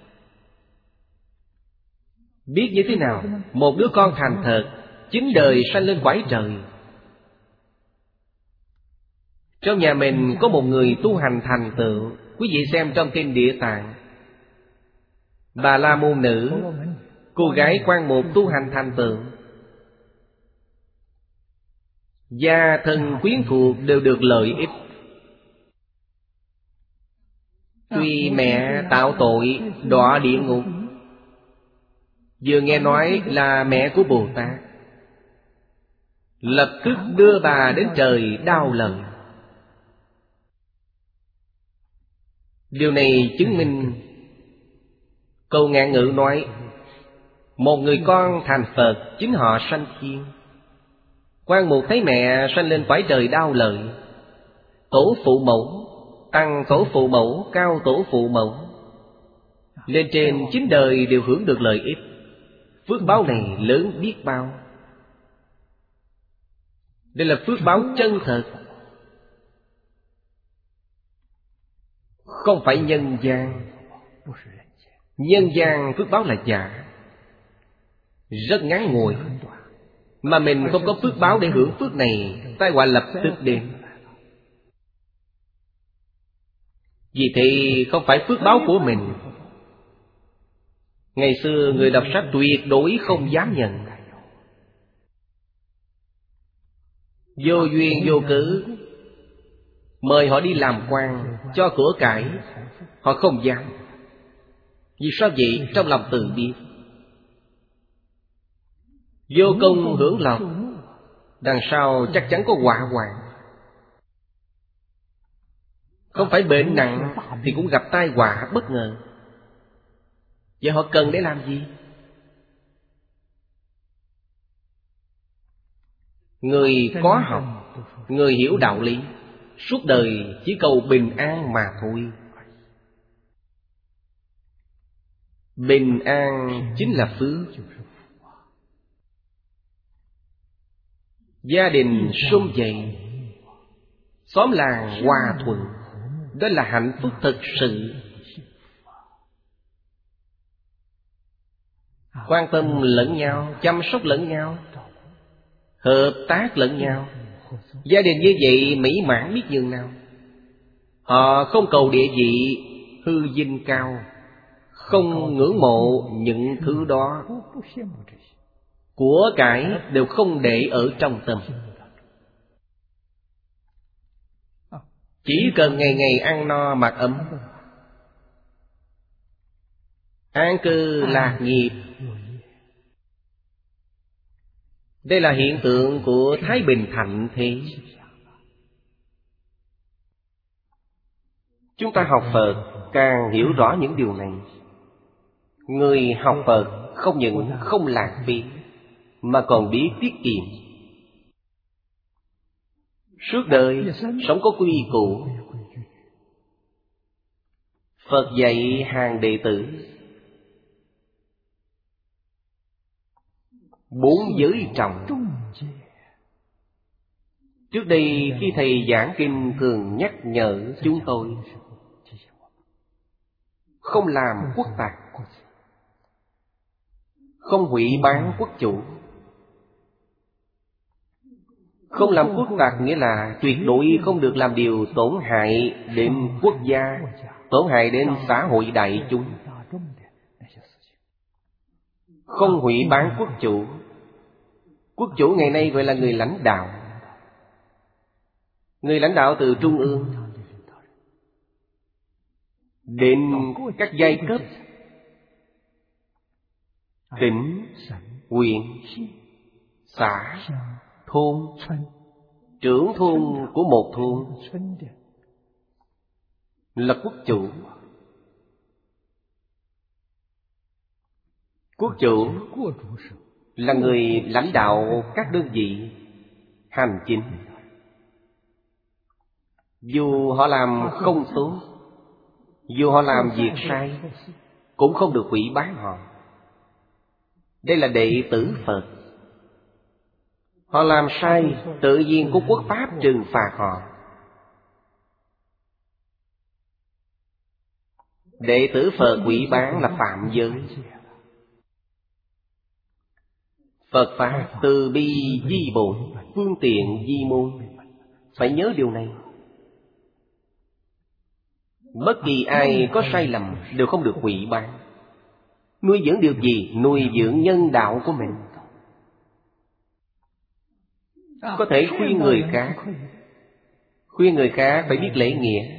A: Biết như thế nào? Một đứa con thành thật, chính đời sanh lên cõi trời. Trong nhà mình có một người tu hành thành tựu. Quý vị xem trong kinh Địa Tạng, Bà La Môn Nữ, cô gái Quan Mục tu hành thành tựu, gia thân quyến thuộc đều được lợi ích. Tuy mẹ tạo tội đọa địa ngục, vừa nghe nói là mẹ của Bồ Tát, lập tức đưa bà đến trời đau lòng. Điều này chứng minh câu ngạn ngữ nói, một người con thành Phật chính họ sanh thiên. Quan Mục thấy mẹ sanh lên cõi trời đau lợi, tổ phụ mẫu, tăng tổ phụ mẫu, cao tổ phụ mẫu, lên trên 9 đời đều hưởng được lợi ích. Phước báo này lớn biết bao. Đây là phước báo chân thật, không phải nhân gian. Nhân gian phước báo là giả, rất ngắn ngủi, mà mình không có phước báo để hưởng phước này, tai họa lập tức đến. Vì thế không phải phước báo của mình. Ngày xưa người đọc sách tuyệt đối không dám nhận. Vô duyên vô cớ mời họ đi làm quan, cho của cải, họ không dám. Vì sao vậy? Trong lòng tự biết, vô công hưởng lộc, đằng sau chắc chắn có họa hoạn. Không phải bệnh nặng thì cũng gặp tai họa bất ngờ. Vậy họ cần để làm gì? Người có học, người hiểu đạo lý, suốt đời chỉ cầu bình an mà thôi. Bình an chính là phước. gia đình sum vầy, xóm làng hòa thuận. Đó là hạnh phúc thực sự. Quan tâm lẫn nhau, chăm sóc lẫn nhau, hợp tác lẫn nhau. Gia đình như vậy mỹ mãn biết nhường nào. Họ không cầu địa vị hư vinh cao, không ngưỡng mộ những thứ đó. Của cải đều không để ở trong tâm. Chỉ cần ngày ngày ăn no mặc ấm, an cư lạc nghiệp. Đây là hiện tượng của thái bình thạnh thế. Chúng ta học Phật càng hiểu rõ những điều này. Người học Phật không những không lãng phí, mà còn biết tiết kiệm. Suốt đời sống có quy củ. Phật dạy hàng đệ tử 4 giới trọng. Trước đây khi thầy giảng kinh thường nhắc nhở chúng tôi không làm quốc tặc, không hủy bán quốc chủ. Không làm quốc tặc nghĩa là tuyệt đối không được làm điều tổn hại đến quốc gia, tổn hại đến xã hội đại chúng. Không hủy bán quốc chủ. Quốc chủ ngày nay gọi là người lãnh đạo. Người lãnh đạo từ trung ương đến các giai cấp, tỉnh, huyện, xã, thôn, trưởng thôn của một thôn là quốc chủ. Quốc chủ là người lãnh đạo các đơn vị hành chính. Dù họ làm không tốt, dù họ làm việc sai, cũng không được hủy bán họ. Đây là đệ tử Phật. Họ làm sai, tự nhiên có quốc pháp trừng phạt họ. Đệ tử Phật hủy bán là phạm giới. Phật Pháp từ bi di bổn, phương tiện di môn. Phải nhớ điều này. Bất kỳ ai có sai lầm đều không được hủy bán. Nuôi dưỡng điều gì? Nuôi dưỡng nhân đạo của mình. Có thể khuyên người khác. Khuyên người khác phải biết lễ nghĩa.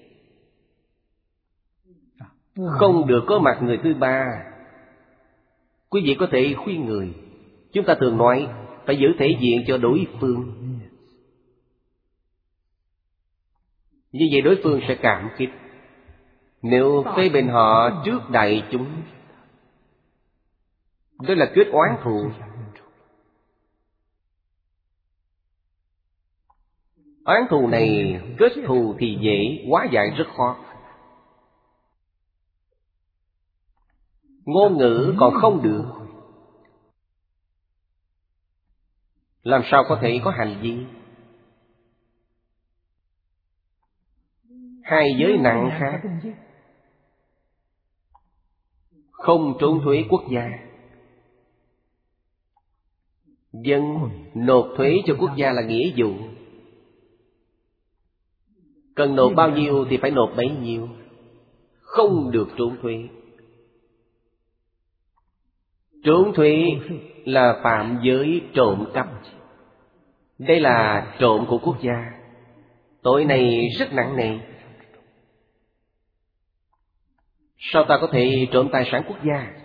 A: Không được có mặt người thứ ba. Quý vị có thể khuyên người. Chúng ta thường nói phải giữ thể diện cho đối phương. Như vậy đối phương sẽ cảm kích. Nếu phê bình họ trước đại chúng, đó là kết oán thù. Oán thù này kết thù thì dễ, hóa giải rất khó. Ngôn ngữ còn không được, làm sao có thể có hành vi? Hai giới nặng khác. Không trốn thuế quốc gia. Dân nộp thuế cho quốc gia là nghĩa vụ. Cần nộp bao nhiêu thì phải nộp bấy nhiêu. Không được trốn thuế. Trốn thuế là phạm giới trộm cắp. Đây là trộm của quốc gia. Tội này rất nặng nề. Sao ta có thể trộm tài sản quốc gia?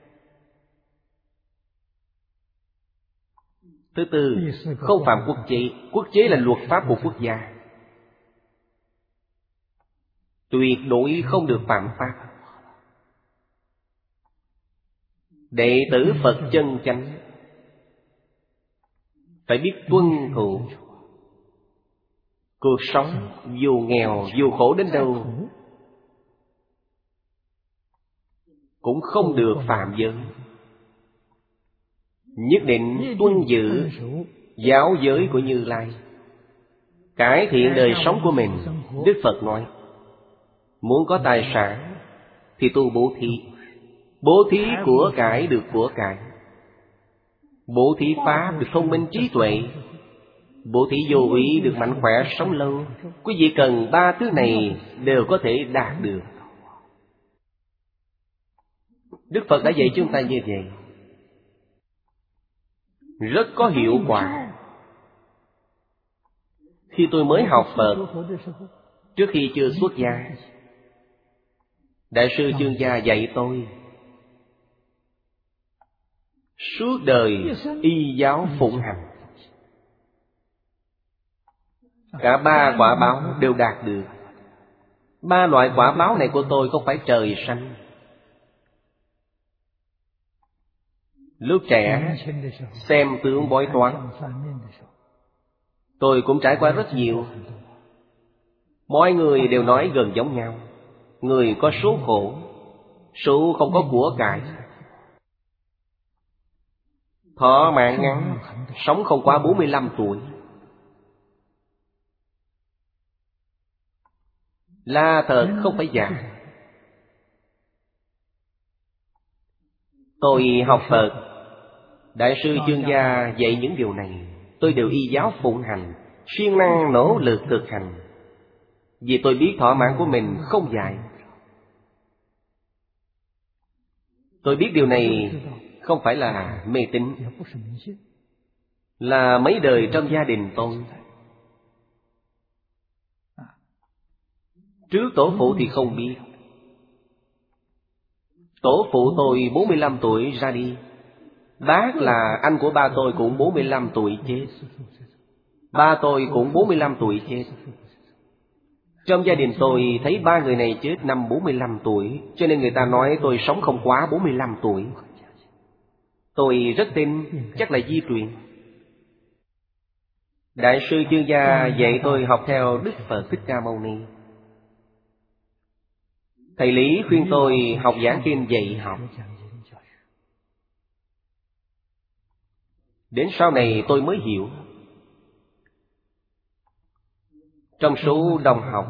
A: Thứ tư, không phạm quốc chế. Quốc chế là luật pháp của quốc gia. Tuyệt đối không được phạm pháp. Đệ tử Phật chân chánh phải biết tuân thủ. Cuộc sống dù nghèo, dù khổ đến đâu cũng không được phạm giới. Nhất định tuân giữ
B: giáo giới của Như Lai, cải thiện đời sống của mình. Đức Phật nói, muốn có tài sản thì tu bố thí. Bố thí của cải được của cải, bố thí pháp được thông minh trí tuệ, bố thí vô úy được mạnh khỏe sống lâu. Quý vị cần ba thứ này đều có thể đạt được. Đức Phật đã dạy chúng ta như vậy, rất có hiệu quả. Khi tôi mới học Phật, trước khi chưa xuất gia, Đại sư Chương Gia dạy tôi suốt đời y giáo phụng hành. Cả ba quả báo đều đạt được. Ba loại quả báo này của tôi không phải trời sanh. Lúc trẻ xem tướng bói toán, tôi cũng trải qua rất nhiều. Mọi người đều nói gần giống nhau. Người có số khổ, số không có của cải. Thọ mạng ngắn, sống không quá 45 tuổi. Là thật không phải giả. Tôi học Phật, Đại sư Chương Gia dạy những điều này, tôi đều y giáo phụng hành, siêng năng nỗ lực thực hành. Vì tôi biết thọ mạng của mình không dài. Tôi biết điều này không phải là mê tín, là mấy đời trong gia đình tôi. Trước tổ phụ thì không biết. Tổ phụ tôi 45 tuổi ra đi. Bác là anh của ba tôi cũng 45 tuổi chết. Ba tôi cũng 45 tuổi chết. Trong gia đình tôi thấy ba người này chết năm 45 tuổi, cho nên người ta nói tôi sống không quá 45 tuổi. Tôi rất tin, chắc là di truyền. Đại sư Chương Gia dạy tôi học theo Đức Phật Thích Ca Mâu Ni. Thầy Lý khuyên tôi học giảng kinh dạy học. Đến sau này tôi mới hiểu. Trong số đồng học,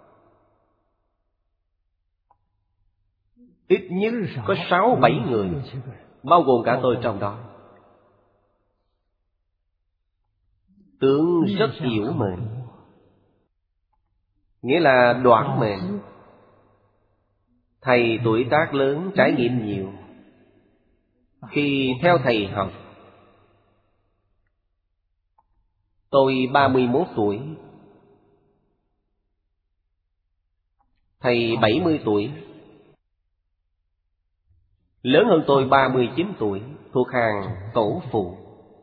B: ít nhất có 6-7 người, bao gồm cả tôi trong đó, tướng rất yếu mệnh, nghĩa là đoạn mệnh. Thầy tuổi tác lớn, trải nghiệm nhiều. Khi theo thầy học, tôi 31 tuổi, thầy 70 tuổi, lớn hơn tôi 39 tuổi, thuộc hàng tổ phụ.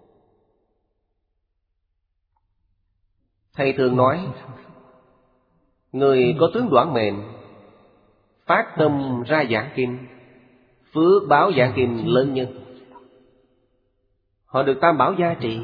B: Thầy thường nói, người có tướng đoạn mệnh, phát tâm ra giảng kinh, phước báo giảng kinh lớn nhất. Họ được tam bảo gia trì.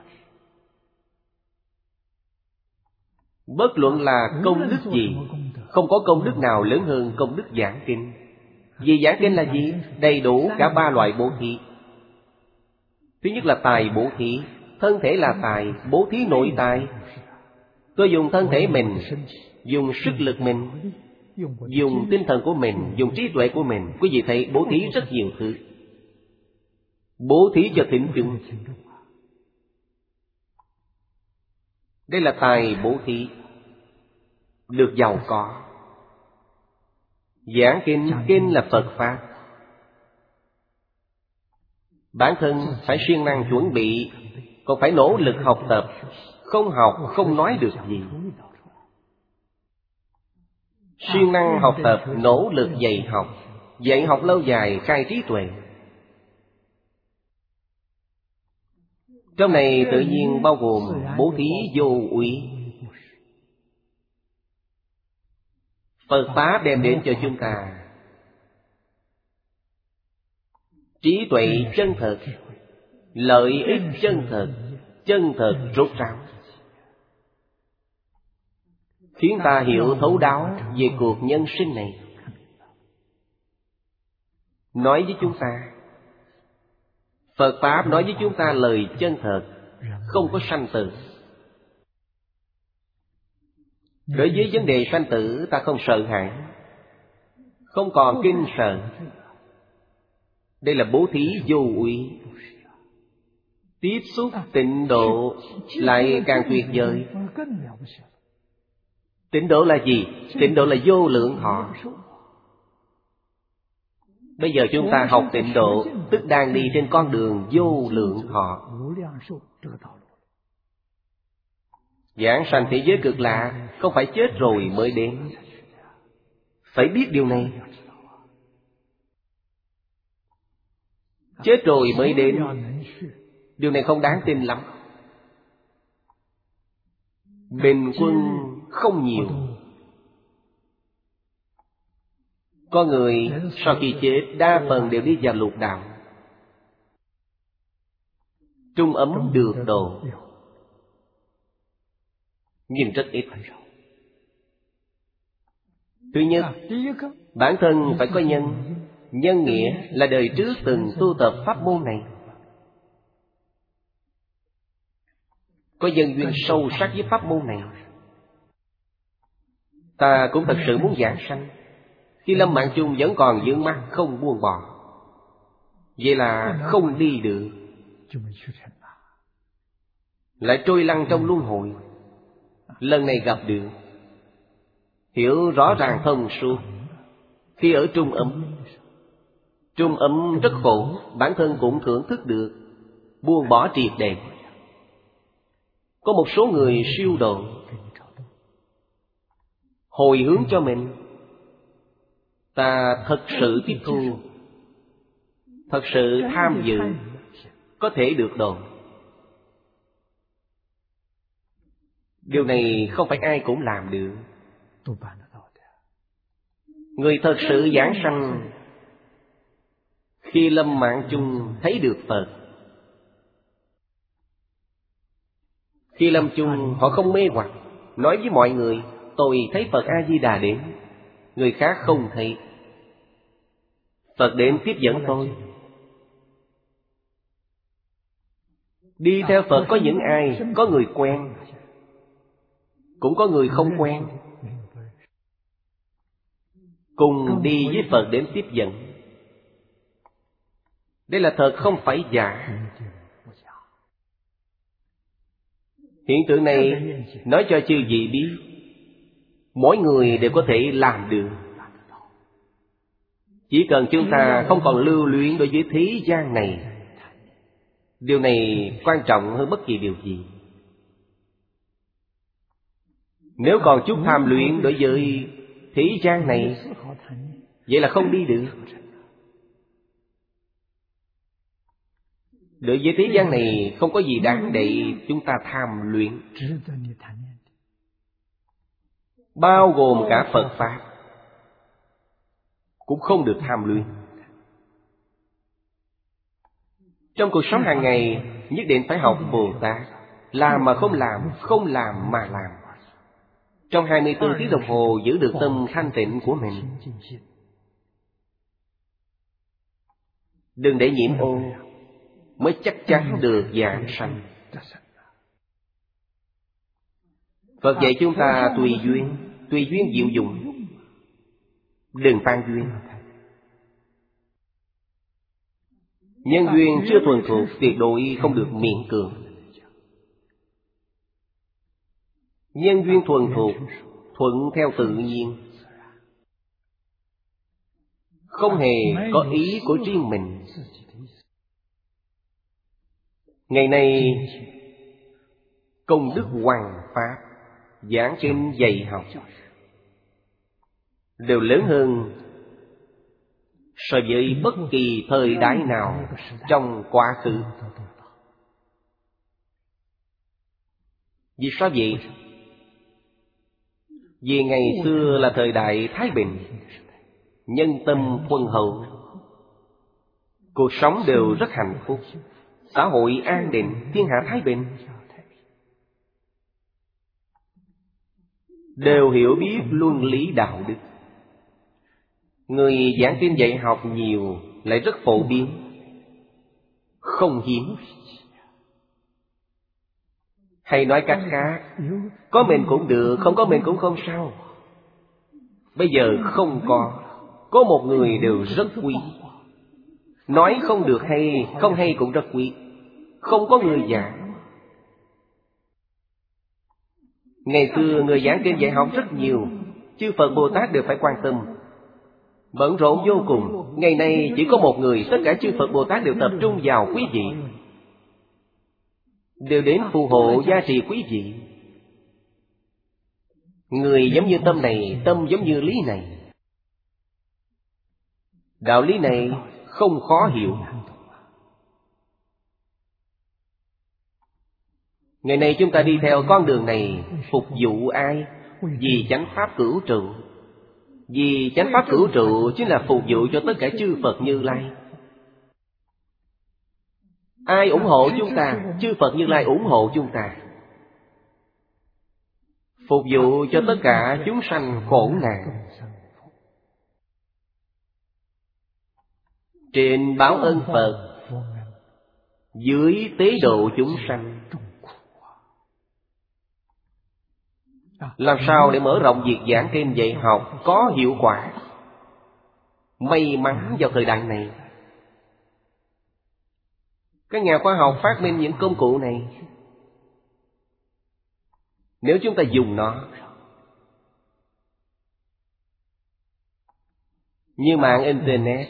B: Bất luận là công đức gì, không có công đức nào lớn hơn công đức giảng kinh. Vì giảng kinh là gì? Đầy đủ cả ba loại bố thí. Thứ nhất là tài bố thí. Thân thể là tài, bố thí nội tài. Tôi dùng thân thể mình, dùng sức lực mình, dùng tinh thần của mình, dùng trí tuệ của mình. Quý vị thấy bố thí rất nhiều thứ. Bố thí cho thính chúng. Đây là tài bố thí, được giàu có. Giảng kinh, kinh là Phật Pháp. Bản thân phải siêng năng chuẩn bị, còn phải nỗ lực học tập. Không học, không nói được gì. Siêng năng học tập, nỗ lực dạy học lâu dài, khai trí tuệ. Trong này tự nhiên bao gồm bố thí vô úy. Phật Pháp đem đến cho chúng ta trí tuệ chân thật, lợi ích chân thật rốt ráo, khiến ta hiểu thấu đáo về cuộc nhân sinh này. Nói với chúng ta, Phật Pháp nói với chúng ta lời chân thật, không có sanh tử. Đối với vấn đề sanh tử ta không sợ hãi, không còn kinh sợ. Đây là bố thí vô úy. Tiếp xúc tịnh độ lại càng tuyệt vời. Tịnh độ là gì? Tịnh độ là vô lượng thọ. Bây giờ chúng ta học tịnh độ, tức đang đi trên con đường vô lượng thọ. Giảng sanh thế giới cực lạ, không phải chết rồi mới đến. Phải biết điều này. Chết rồi mới đến, điều này không đáng tin lắm. Bình quân không nhiều. Có người sau khi chết đa phần đều đi vào lục đạo. Trung ấm được độ, nhưng rất ít. Thứ nhất, bản thân phải có nhân. Nhân nghĩa là đời trước từng tu tập pháp môn này, có nhân duyên sâu sắc với pháp môn này. Ta cũng thật sự muốn giảng sanh. Khi lâm mạng chung vẫn còn vướng mắc không buông bỏ, vậy là không đi được, lại trôi lăn trong luân hồi. Lần này gặp được, hiểu rõ ràng thông suốt. Khi ở trung ấm, trung ấm rất khổ, bản thân cũng thưởng thức được, buông bỏ triệt để. Có một số người siêu độ, hồi hướng cho mình, ta thật sự tiếp thu, thật sự tham dự, có thể được độ. Điều này không phải ai cũng làm được. Người thật sự giảng sanh khi lâm mạng chung thấy được Phật. Khi lâm chung họ không mê hoặc, nói với mọi người tôi thấy Phật A-di-đà đến. Người khác không thấy. Phật đến tiếp dẫn tôi. Đi theo Phật có những ai? Có người quen, cũng có người không quen, cùng đi với Phật đến tiếp dẫn. Đây là thật không phải giả. Hiện tượng này nói cho chư vị biết, mỗi người đều có thể làm được. Chỉ cần chúng ta không còn lưu luyến đối với thế gian này. Điều này quan trọng hơn bất kỳ điều gì. Nếu còn chút tham luyện đối với thế gian này, vậy là không đi được. Đối với thế gian này không có gì đáng để chúng ta tham luyện, bao gồm cả Phật Pháp cũng không được tham luyện. Trong cuộc sống hàng ngày nhất định phải học Bồ Tát, làm mà không làm, không làm mà làm. Trong 24 tiếng đồng hồ giữ được tâm thanh tịnh của mình. Đừng để nhiễm ô, mới chắc chắn được giảng sanh. Phật dạy chúng ta tùy duyên diệu dụng, đừng tan duyên. Nhân duyên chưa thuần thuộc tuyệt đối không được miễn cường. Nhân duyên thuần thuộc, thuận theo tự nhiên, không hề có ý của riêng mình. Ngày nay công đức hoằng pháp, giảng kinh dạy học đều lớn hơn so với bất kỳ thời đại nào trong quá khứ. Vì sao vậy? Vì ngày xưa là thời đại thái bình, nhân tâm thuần hậu, cuộc sống đều rất hạnh phúc, xã hội an định, thiên hạ thái bình. Đều hiểu biết luân lý đạo đức. Người giảng kinh dạy học nhiều, lại rất phổ biến, không hiếm. Hay nói cách khác, có mình cũng được, không có mình cũng không sao. Bây giờ không có một người đều rất quý. Nói không được hay, không hay cũng rất quý. Không có người giảng. Ngày xưa người giảng kinh dạy học rất nhiều, chư Phật Bồ Tát đều phải quan tâm, bận rộn vô cùng. Ngày nay chỉ có một người, tất cả chư Phật Bồ Tát đều tập trung vào quý vị, đều đến phù hộ gia trì quý vị. Người giống như tâm này, tâm giống như lý này. Đạo lý này không khó hiểu. Ngày nay chúng ta đi theo con đường này, phục vụ ai? Vì chánh pháp cửu trụ. Vì chánh pháp cửu trụ chính là phục vụ cho tất cả chư Phật Như Lai. Ai ủng hộ chúng ta? Chư Phật Như Lai ủng hộ chúng ta, phục vụ cho tất cả chúng sanh khổ nạn. Trên báo ân Phật, dưới tế độ chúng sanh. Làm sao để mở rộng việc giảng kinh dạy học có hiệu quả? May mắn vào thời đại này, các nhà khoa học phát minh những công cụ này. Nếu chúng ta dùng nó như mạng Internet,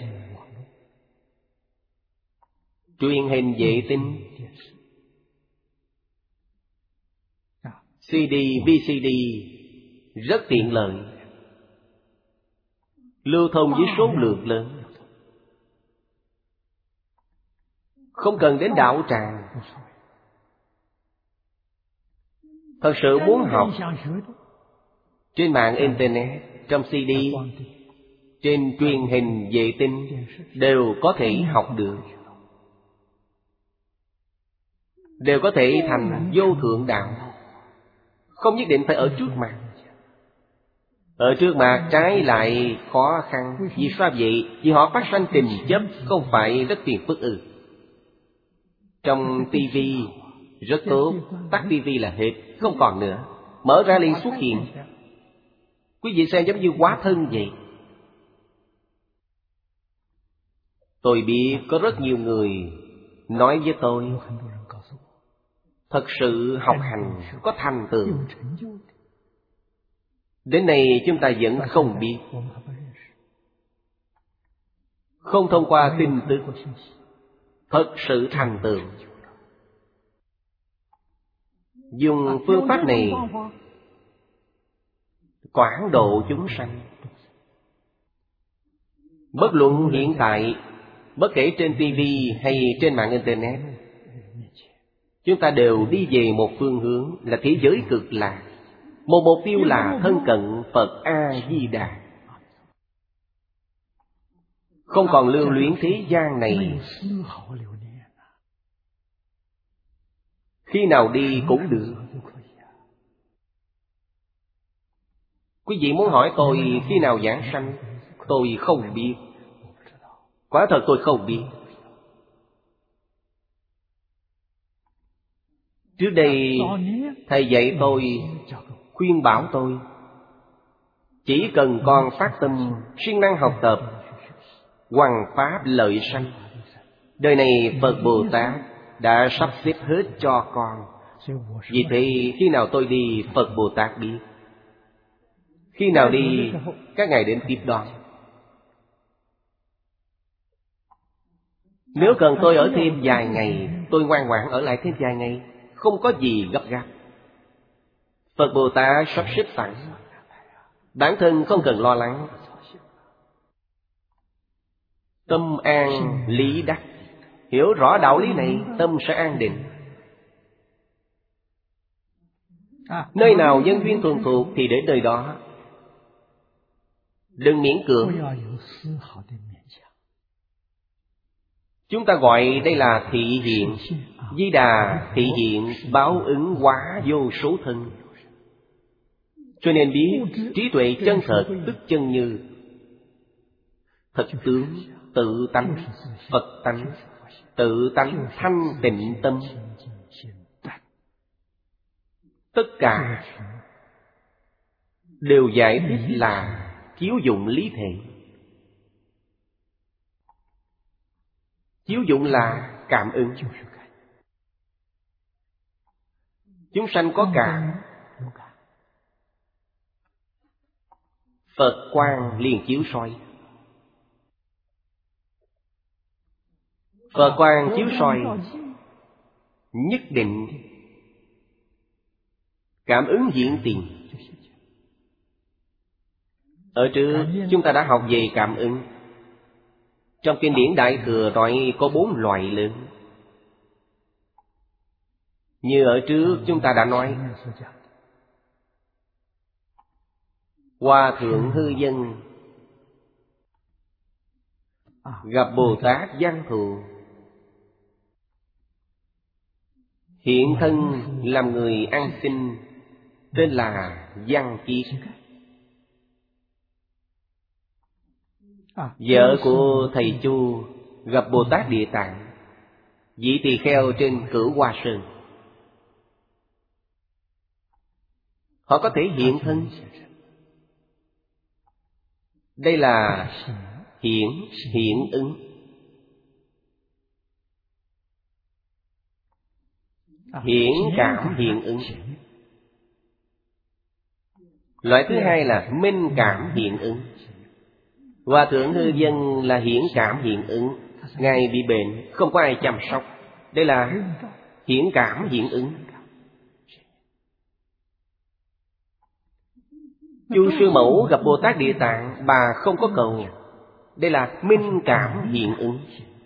B: truyền hình vệ tinh, CD, VCD rất tiện lợi, lưu thông với số lượng lớn, không cần đến đạo tràng. Thật sự muốn học, trên mạng Internet, trong CD, trên truyền hình vệ tinh đều có thể học được, đều có thể thành vô thượng đạo. Không nhất định phải ở trước mặt. Ở trước mặt trái lại khó khăn. Vì sao vậy? Vì họ phát sanh tình chấp, không phải rất phiền phức ư? Trong TV rất tốt, tắt TV là hết, không còn nữa, mở ra liền xuất hiện. Quý vị xem giống như hóa thân vậy. Tôi biết có rất nhiều người nói với tôi, thật sự học hành có thành tựu. Đến nay chúng ta vẫn không biết, không thông qua tin tức thật sự thành tựu. Dùng phương pháp này quảng độ chúng sanh. Bất luận hiện tại, bất kể trên TV hay trên mạng Internet, chúng ta đều đi về một phương hướng là thế giới cực lạc. Một mục tiêu là thân cận Phật A-di-đà. Không còn lưu luyến thế gian này. Khi nào đi cũng được. Quý vị muốn hỏi tôi khi nào giảng sanh, tôi không biết. Quả thật tôi không biết. Trước đây thầy dạy tôi, khuyên bảo tôi, chỉ cần con phát tâm siêng năng học tập, hoằng pháp lợi sanh, đời này Phật Bồ Tát đã sắp xếp hết cho con. Vì thế khi nào tôi đi, Phật Bồ Tát biết. Khi nào đi, các ngài đến tiếp đón. Nếu cần tôi ở thêm vài ngày, tôi ngoan ngoãn ở lại thêm vài ngày, không có gì gấp gáp. Phật Bồ Tát sắp xếp sẵn, bản thân không cần lo lắng. Tâm an lý đắc. Hiểu rõ đạo lý này, tâm sẽ an định. Nơi nào nhân duyên thuần thuộc thì đến nơi đó. Đừng miễn cưỡng. Chúng ta gọi đây là thị hiện. Di Đà thị hiện báo ứng hóa vô số thân. Cho nên biết trí tuệ chân thật tức chân như. Thật tướng, tự tánh, Phật tánh, tự tánh thanh tịnh tâm. Tất cả đều giải thích là chiếu dụng lý thể. Chiếu dụng là cảm ứng. Chúng sanh có cảm, Phật quang liền chiếu soi. Phật quang chiếu soi nhất định cảm ứng hiện tiền. Ở trước chúng ta đã học về cảm ứng. Trong kinh điển Đại Thừa nói có 4 loại lớn. Như ở trước chúng ta đã nói, Hòa Thượng Hư Dân gặp Bồ Tát Văn Thù, hiện thân làm người ăn xin, tên là Văn Kiết. Vợ của thầy Chu gặp Bồ Tát Địa Tạng, vị tỳ kheo trên Cửu Hoa Sơn. Họ có thể hiện thân. Đây là hiện ứng. Hiển cảm hiện ứng. Loại thứ hai là minh cảm hiện ứng. Hòa Thượng Hư Dân là hiển cảm hiện ứng. Ngài bị bệnh, không có ai chăm sóc. Đây là hiển cảm hiện ứng. Chu Sư Mẫu gặp Bồ Tát Địa Tạng, bà không có cầu. Đây là minh cảm hiện ứng.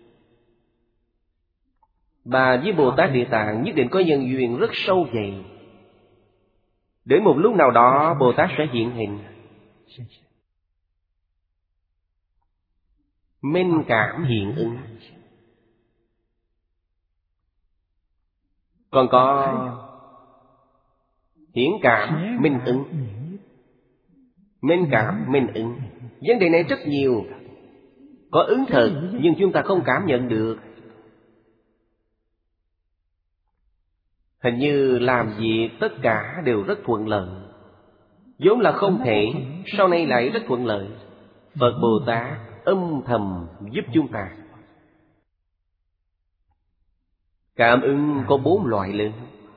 B: Bà với Bồ Tát Địa Tạng nhất định có nhân duyên rất sâu dày. Đến một lúc nào đó Bồ Tát sẽ hiện hình. Minh cảm hiện ứng. Còn có hiển cảm minh ứng. Minh cảm minh ứng. Vấn đề này rất nhiều. Có ứng thật nhưng chúng ta không cảm nhận được. Hình như làm gì tất cả đều rất thuận lợi. vốn là không thể, sau này lại rất thuận lợi. Phật Bồ Tát âm thầm giúp chúng ta. Cảm ứng có 4 loại lớn.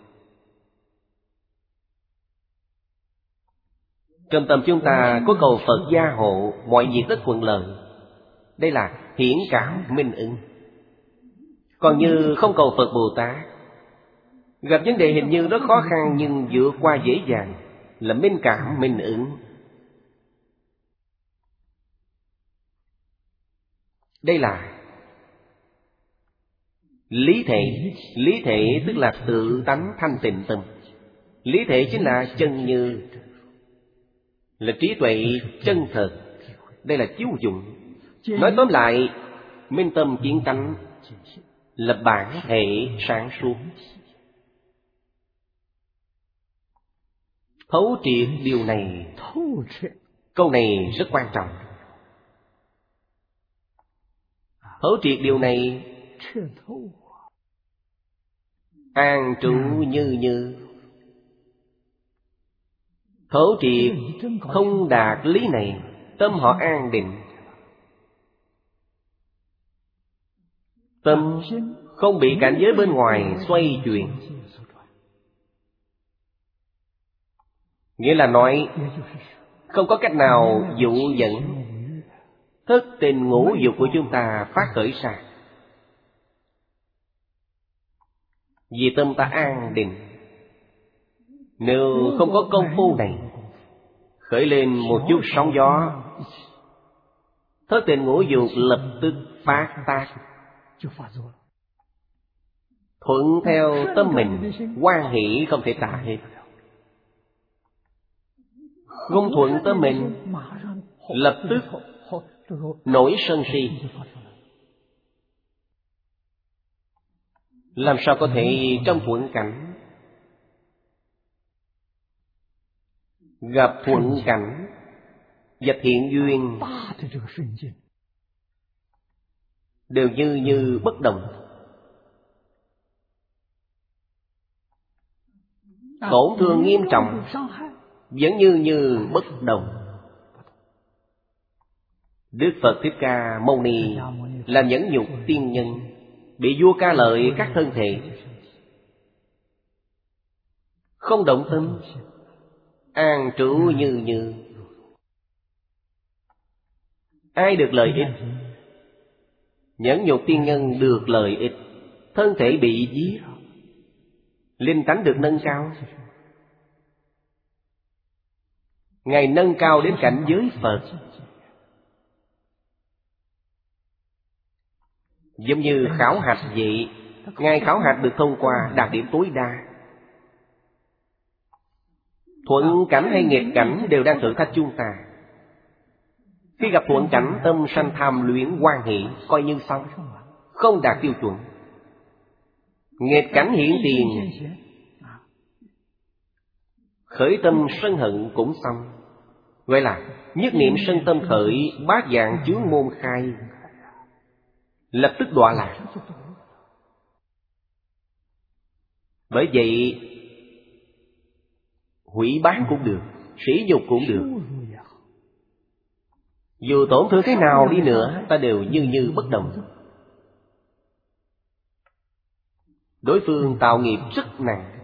B: Trong tâm chúng ta có cầu Phật gia hộ, mọi việc rất thuận lợi. Đây là hiển cảm minh ứng. Còn như không cầu Phật Bồ Tát, gặp vấn đề hình như rất khó khăn nhưng vượt qua dễ dàng, là minh cảm minh ứng. Đây là lý thể. Lý thể tức là tự tánh thanh tịnh tâm. Lý thể chính là chân như, là trí tuệ chân thật. Đây là chiếu dụng. Nói tóm lại, minh tâm kiến tánh là bản thể sáng suốt. Thấu triệt điều này. Câu này rất quan trọng. Thấu triệt điều này, an trụ như như. Thấu triệt không đạt lý này, tâm họ an định. Tâm không bị cảnh giới bên ngoài xoay chuyển. Nghĩa là nói, không có cách nào dụ dẫn thất tình ngũ dục của chúng ta phát khởi ra. Vì tâm ta an định. Nếu không có công phu này, khởi lên một chút sóng gió, thất tình ngũ dục lập tức phát tác. Thuận theo tâm mình, hoan hỷ không thể tả hết. Không thuận tâm mình, lập tức nổi sân si. Làm sao có thể trong thuận cảnh gặp thuận cảnh và thiện duyên đều như bất đồng. tổn thương nghiêm trọng, vẫn như bất đồng. Đức Phật Thích Ca Mâu Ni làm nhẫn nhục tiên nhân, bị vua ca lợi các thân thể, không động tâm, an trú như. Ai được lợi ích? Nhẫn nhục tiên nhân được lợi ích, thân thể bị giết, linh tánh được nâng cao. Ngài nâng cao đến cảnh giới Phật. Giống như khảo hạch vậy, Ngài khảo hạch được thông qua, đạt điểm tối đa. Thuận cảnh hay nghịch cảnh đều đang thử thách chúng ta. Khi gặp thuận cảnh, tâm sanh tham luyến hoan hỷ, coi như xong, không đạt tiêu chuẩn. Nghịch cảnh hiện tiền, khởi tâm sân hận cũng xong. Gọi là nhất niệm sân tâm khởi, bát dạng chướng môn khai, lập tức đọa lạc. Bởi vậy hủy bán cũng được, sỉ nhục cũng được. Dù tổn thương thế nào đi nữa, ta đều như bất động. Đối phương tạo nghiệp rất nặng.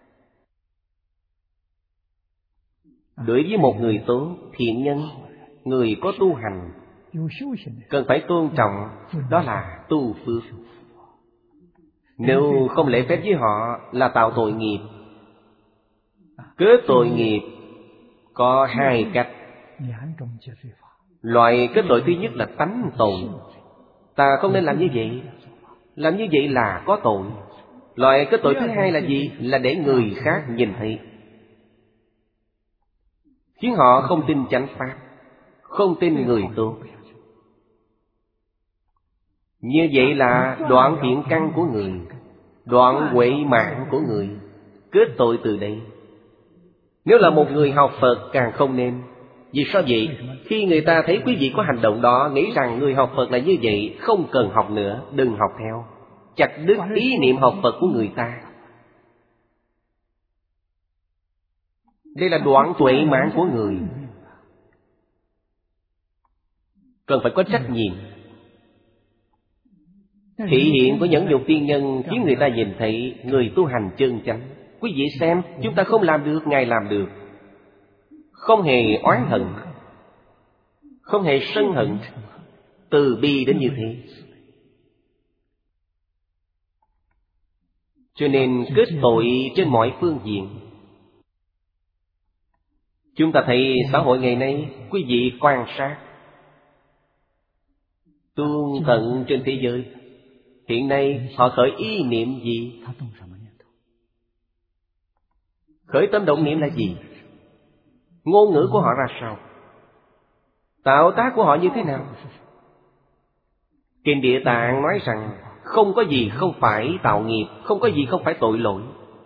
B: Đối với một người tốt, thiện nhân, người có tu hành, cần phải tôn trọng, đó là tu phước. Nếu không lễ phép với họ là tạo tội nghiệp. Kết tội nghiệp có hai cách. Loại kết tội thứ nhất là tánh tội. Ta không nên làm như vậy. Làm như vậy là có tội. Loại kết tội thứ hai là gì? Là để người khác nhìn thấy, khiến họ không tin chánh pháp, không tin người tốt. Như vậy là đoạn thiện căn của người, đoạn huệ mạng của người. Kết tội từ đây. Nếu là một người học Phật càng không nên. Vì sao vậy? Khi người ta thấy quý vị có hành động đó, nghĩ rằng người học Phật là như vậy, không cần học nữa, đừng học theo. Chặt đứt ý niệm học Phật của người ta. Đây là đoạn tuệ mạng của người. Cần phải có trách nhiệm. Thị hiện của nhẫn nhục tiên nhân khiến người ta nhìn thấy người tu hành chân chánh. Quý vị xem, chúng ta không làm được, Ngài làm được. Không hề oán hận, không hề sân hận, từ bi đến như thế. Cho nên kết tội trên mọi phương diện. Chúng ta thấy xã hội ngày nay, quý vị quan sát tương tận trên thế giới, hiện nay họ khởi ý niệm gì? Khởi tâm động niệm là gì? Ngôn ngữ của họ ra sao? Tạo tác của họ như thế nào? Kinh Địa Tạng nói rằng không có gì không phải tạo nghiệp, không có gì không phải tội lỗi.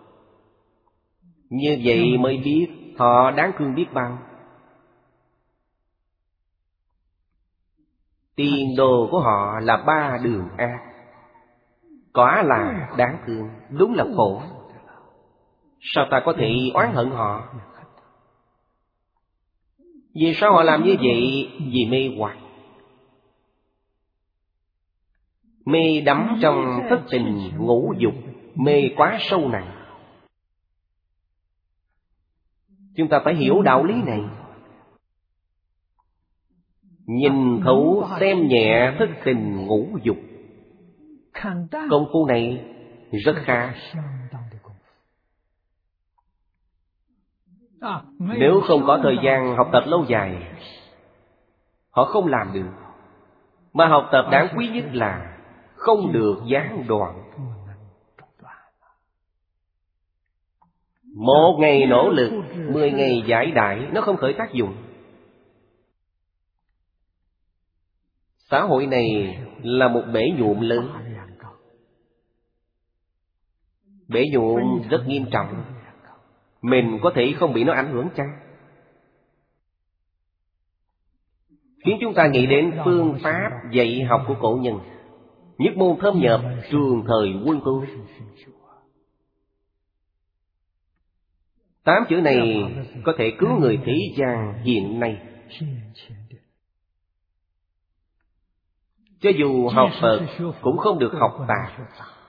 B: Như vậy mới biết họ đáng thương biết bao. Tiền đồ của họ là ba đường ác. Quả là đáng thương, đúng là khổ. Sao ta có thể oán hận họ? Vì sao họ làm như vậy? Vì mê hoặc. Mê đắm trong thất tình ngũ dục, mê quá sâu nặng. Chúng ta phải hiểu đạo lý này. Nhìn thấu xem nhẹ thất tình ngũ dục. Công phu này rất khá. Nếu không có thời gian học tập lâu dài, họ không làm được. Mà học tập đáng quý nhất là không được gián đoạn. Một ngày nỗ lực, 10 ngày giải đãi, nó không khởi tác dụng. Xã hội này là một bể nhuộm lớn. Bể nhuộm rất nghiêm trọng. Mình có thể không bị nó ảnh hưởng chăng? Khiến chúng ta nghĩ đến phương pháp dạy học của cổ nhân. Nhất môn thâm nhập, trường thời quân tu. 8 chữ này có thể cứu người thế gian hiện nay. Cho dù học Phật cũng không được học tà,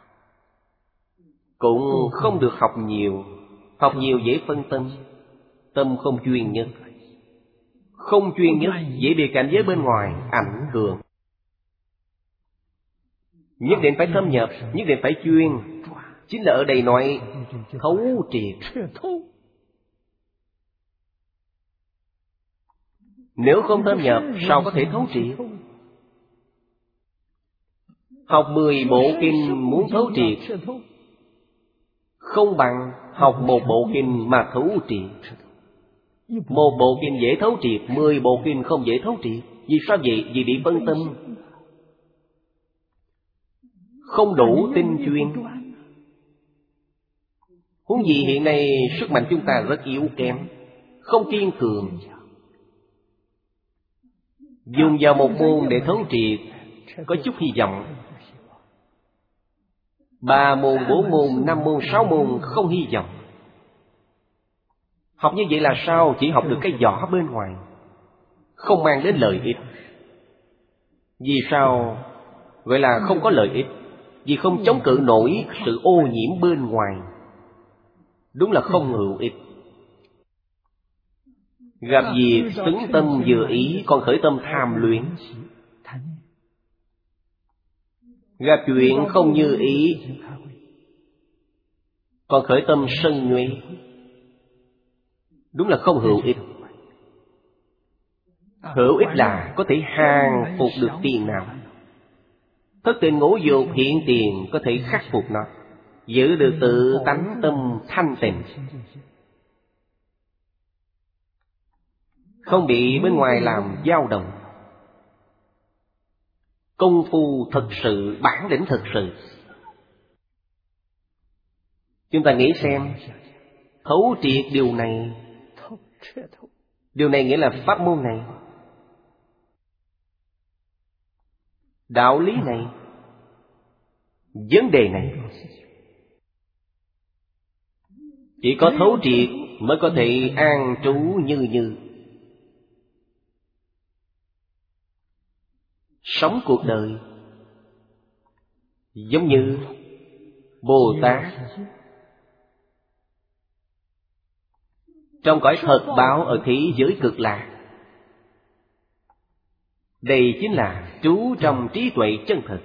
B: cũng không được học nhiều. Học nhiều dễ phân tâm, tâm không chuyên nhất. Không chuyên nhất dễ bị cảnh giới bên ngoài ảnh hưởng. Nhất định phải thâm nhập, nhất định phải chuyên. Chính là ở đây nói thấu triệt. Nếu không thâm nhập, sao có thể thấu triệt? Học 10 bộ kinh muốn thấu triệt, không bằng học một bộ kinh mà thấu triệt. Một bộ kinh dễ thấu triệt, 10 bộ kinh không dễ thấu triệt. Vì sao vậy? Vì bị phân tâm, không đủ tinh chuyên. Huống gì hiện nay sức mạnh chúng ta rất yếu kém, không kiên cường. Dùng vào một môn để thấu triệt có chút hy vọng. 3 môn, 4 môn, 5 môn, 6 môn không hy vọng. Học như vậy là sao? Chỉ học được cái vỏ bên ngoài, không mang đến lợi ích. Vì sao gọi là không có lợi ích? Vì không chống cự nổi sự ô nhiễm bên ngoài. Đúng là không hữu ích. Gặp việc xứng tâm vừa ý, còn khởi tâm tham luyến. Gặp chuyện không như ý, còn khởi tâm sân nhuệ. Đúng là không hữu ích. Hữu ích là có thể hàng phục được tiền nào. Thất tình ngũ dục hiện tiền có thể khắc phục nó, giữ được tự tánh tâm thanh tịnh, không bị bên ngoài làm dao động. Công phu thật sự, bản lĩnh thật sự. Chúng ta nghĩ xem, thấu triệt điều này. Điều này nghĩa là pháp môn này, đạo lý này, vấn đề này. Chỉ có thấu triệt mới có thể an trú như. Sống cuộc đời giống như Bồ Tát trong cõi thật báo ở thế giới cực lạc. Đây chính là trú trong trí tuệ chân thực.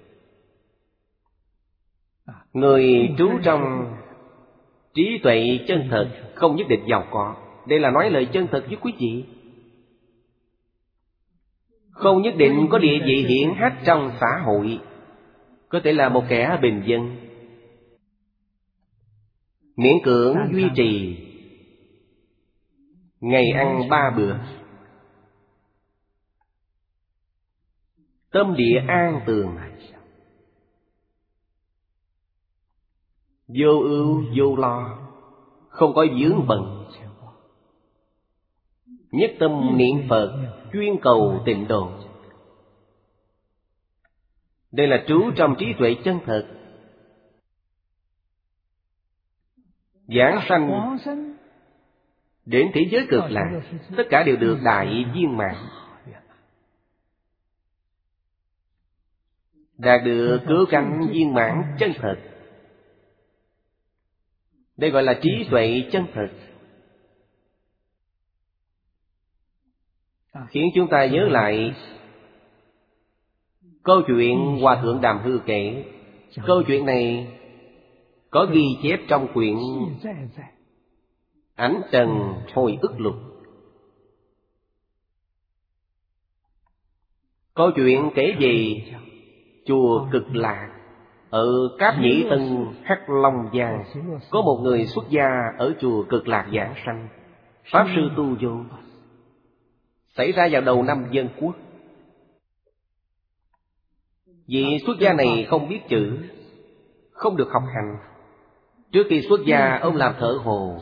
B: Người trú trong trí tuệ chân thực không nhất định giàu có. Đây là nói lời chân thực với quý vị. Không nhất định có địa vị hiển hách trong xã hội, có thể là một kẻ bình dân, miễn cưỡng duy trì ngày ăn 3 bữa, tâm địa an tường, vô ưu vô lo, không có vướng bận, nhất tâm niệm Phật, chuyên cầu tịnh độ. Đây là trú trong trí tuệ chân thực. Giảng sanh đến thế giới cực lạc, tất cả đều được đại viên mãn, đạt được cứu cánh viên mãn chân thực. Đây gọi là trí tuệ chân thực, khiến chúng ta nhớ lại câu chuyện Hòa Thượng Đàm Hư kể. Câu chuyện này có ghi chép trong quyển Ánh Trần Hồi Ức Lục. Câu chuyện kể về chùa Cực Lạc ở Cáp Nhĩ Tân, Hắc Long Giang. Có một người xuất gia ở chùa Cực Lạc giảng sanh, Pháp Sư Tu Vô. Xảy ra vào đầu năm Dân Quốc. Vị xuất gia này không biết chữ, không được học hành. Trước khi xuất gia, ông làm thợ hồ,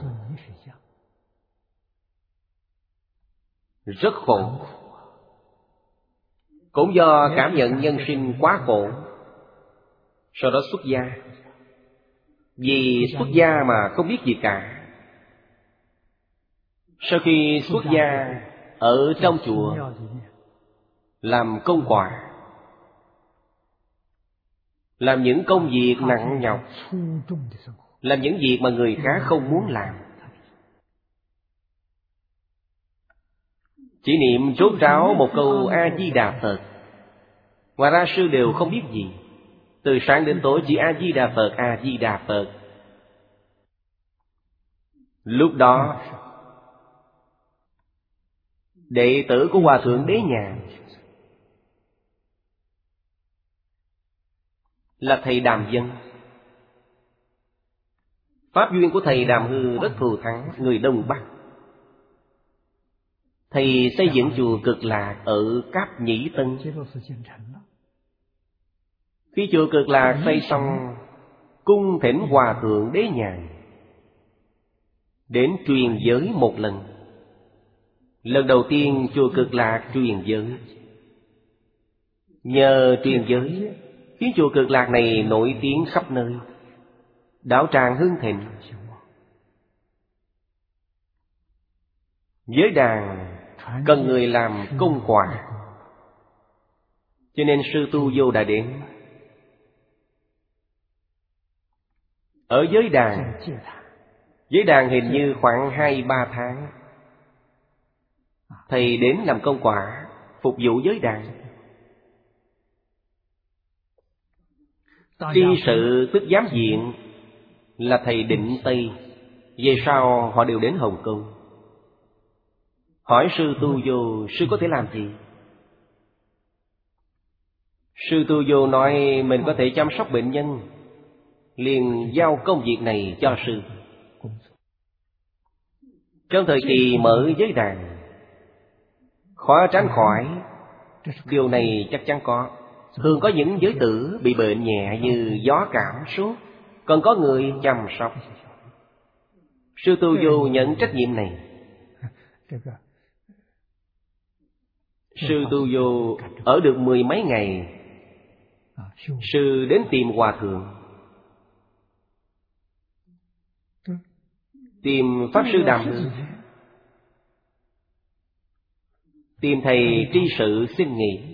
B: rất khổ. Cũng do cảm nhận nhân sinh quá khổ, sau đó xuất gia. Vì xuất gia mà không biết gì cả, Sau khi xuất gia ở trong chùa làm công quả, làm những công việc nặng nhọc, làm những việc mà người khác không muốn làm, chỉ niệm rốt ráo một câu A-di-đà Phật. Ngoài ra sư đều không biết gì. Từ sáng đến tối chỉ A-di-đà Phật, A-di-đà Phật. Lúc đó đệ tử của Hòa Thượng Đế Nhàn là thầy Đàm Dân. Pháp duyên của thầy Đàm Hư rất thù thắng, người Đông Bắc. Thầy xây dựng chùa Cực Lạc ở Cáp Nhĩ Tân. Khi chùa Cực Lạc xây xong, cung thỉnh Hòa Thượng Đế Nhàn đến truyền giới một lần. Lần đầu tiên chùa Cực Lạc truyền giới. Nhờ truyền giới khiến chùa Cực Lạc này nổi tiếng khắp nơi, đạo tràng hưng thịnh. Giới đàn cần người làm công quả, cho nên sư Tu Vô đã đến. Ở giới đàn hình như khoảng 2-3 tháng, thầy đến làm công quả, phục vụ giới đàn. Tri sự tức giám viện là thầy Định Tây. Về sau họ đều đến Hồng Kông. Hỏi sư Tu Vô, sư có thể làm gì? Sư Tu Vô nói mình có thể chăm sóc bệnh nhân, liền giao công việc này cho sư. Trong thời kỳ mở giới đàn, khó tránh khỏi điều này chắc chắn có. Thường có những giới tử bị bệnh nhẹ như gió cảm, sốt, còn có người chăm sóc. Sư Tu Vô nhận trách nhiệm này. Sư Tu Vô ở được 10 mấy ngày, sư đến tìm Hòa Thượng, tìm Pháp Sư Đàm Hư, tìm thầy tri sự xin nghỉ.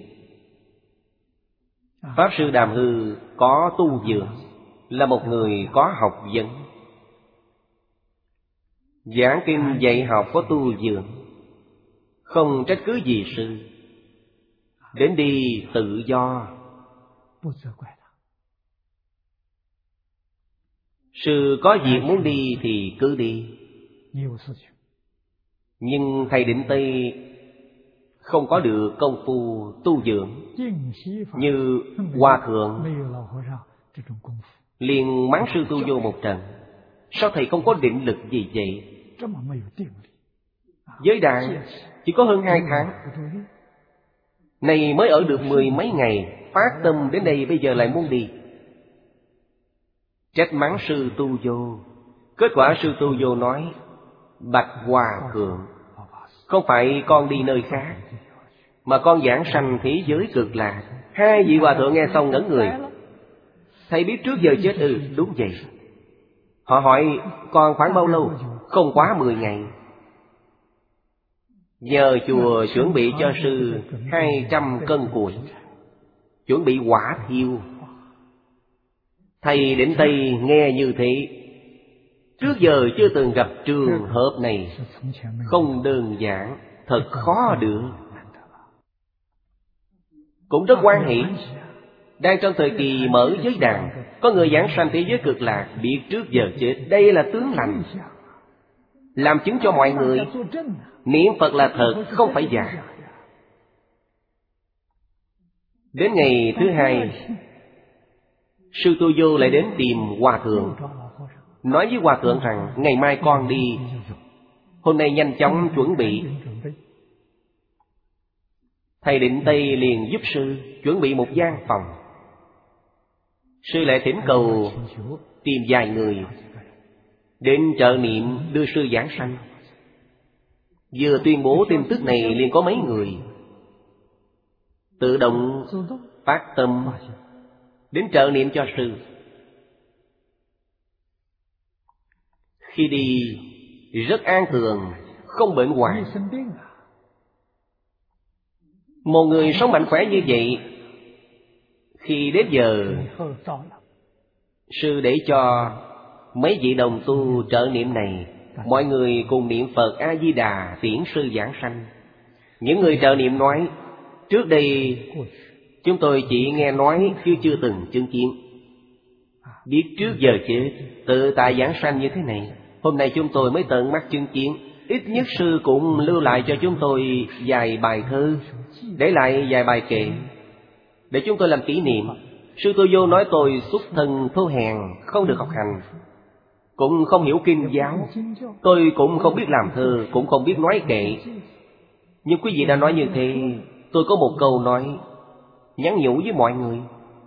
B: Pháp Sư Đàm Hư có tu dưỡng, là một người có học vấn, giảng kinh dạy học có tu dưỡng, không trách cứ gì sư. Đến đi tự do. Sư có việc muốn đi thì cứ đi. Nhưng thầy Định Tây không có được công phu tu dưỡng như Hòa Thượng, liền mắng sư Tu Vô một trận. Sao thầy không có định lực gì vậy? Giới đàn chỉ có hơn 2 tháng, này mới ở được 10 mấy ngày, phát tâm đến đây bây giờ lại muốn đi. Trách mắng sư Tu Vô. Kết quả sư Tu Vô nói: bạch Hòa Thượng, không phải con đi nơi khác, mà con giảng sanh thế giới Cực Lạc. Hai vị Hòa Thượng nghe xong ngẩn người. Thầy biết trước giờ chết ư? Đúng vậy. Họ hỏi còn khoảng bao lâu? Không quá 10 ngày. Nhờ chùa chuẩn bị cho sư 200 cân củi, chuẩn bị hỏa thiêu. Thầy Định Tây nghe như thế, trước giờ chưa từng gặp trường hợp này, không đơn giản, thật khó được. Cũng rất hoan hỷ. Đang trong thời kỳ mở giới đàn, có người giảng sanh thế giới Cực Lạc, biết trước giờ chết. Đây là tướng lành, làm chứng cho mọi người niệm Phật là thật, không phải giả. Đến ngày thứ 2, sư Tu Vô lại đến tìm Hòa Thượng, nói với Hòa Thượng rằng ngày mai con đi, hôm nay nhanh chóng chuẩn bị. Thầy Định Tây liền giúp sư chuẩn bị một gian phòng. Sư lại thỉnh cầu tìm vài người đến trợ niệm đưa sư giảng sanh. Vừa tuyên bố tin tức này liền có mấy người tự động phát tâm đến trợ niệm cho sư. Khi đi rất an tường, không bệnh hoạn. Một người sống mạnh khỏe như vậy, khi đến giờ sư để cho mấy vị đồng tu trợ niệm này, mọi người cùng niệm Phật A-di-đà tiễn sư giảng sanh. Những người trợ niệm nói, trước đây chúng tôi chỉ nghe nói chứ chưa từng chứng kiến. Biết trước giờ chết tự tại giảng sanh như thế này, hôm nay chúng tôi mới tận mắt chứng kiến. Ít nhất sư cũng lưu lại cho chúng tôi vài bài thơ, để lại vài bài kệ, để chúng tôi làm kỷ niệm. Sư Tô Vô nói tôi xuất thân thô hèn, không được học hành, cũng không hiểu kinh giáo, tôi cũng không biết làm thơ, cũng không biết nói kệ. Nhưng quý vị đã nói như thế, tôi có một câu nói nhắn nhủ với mọi người.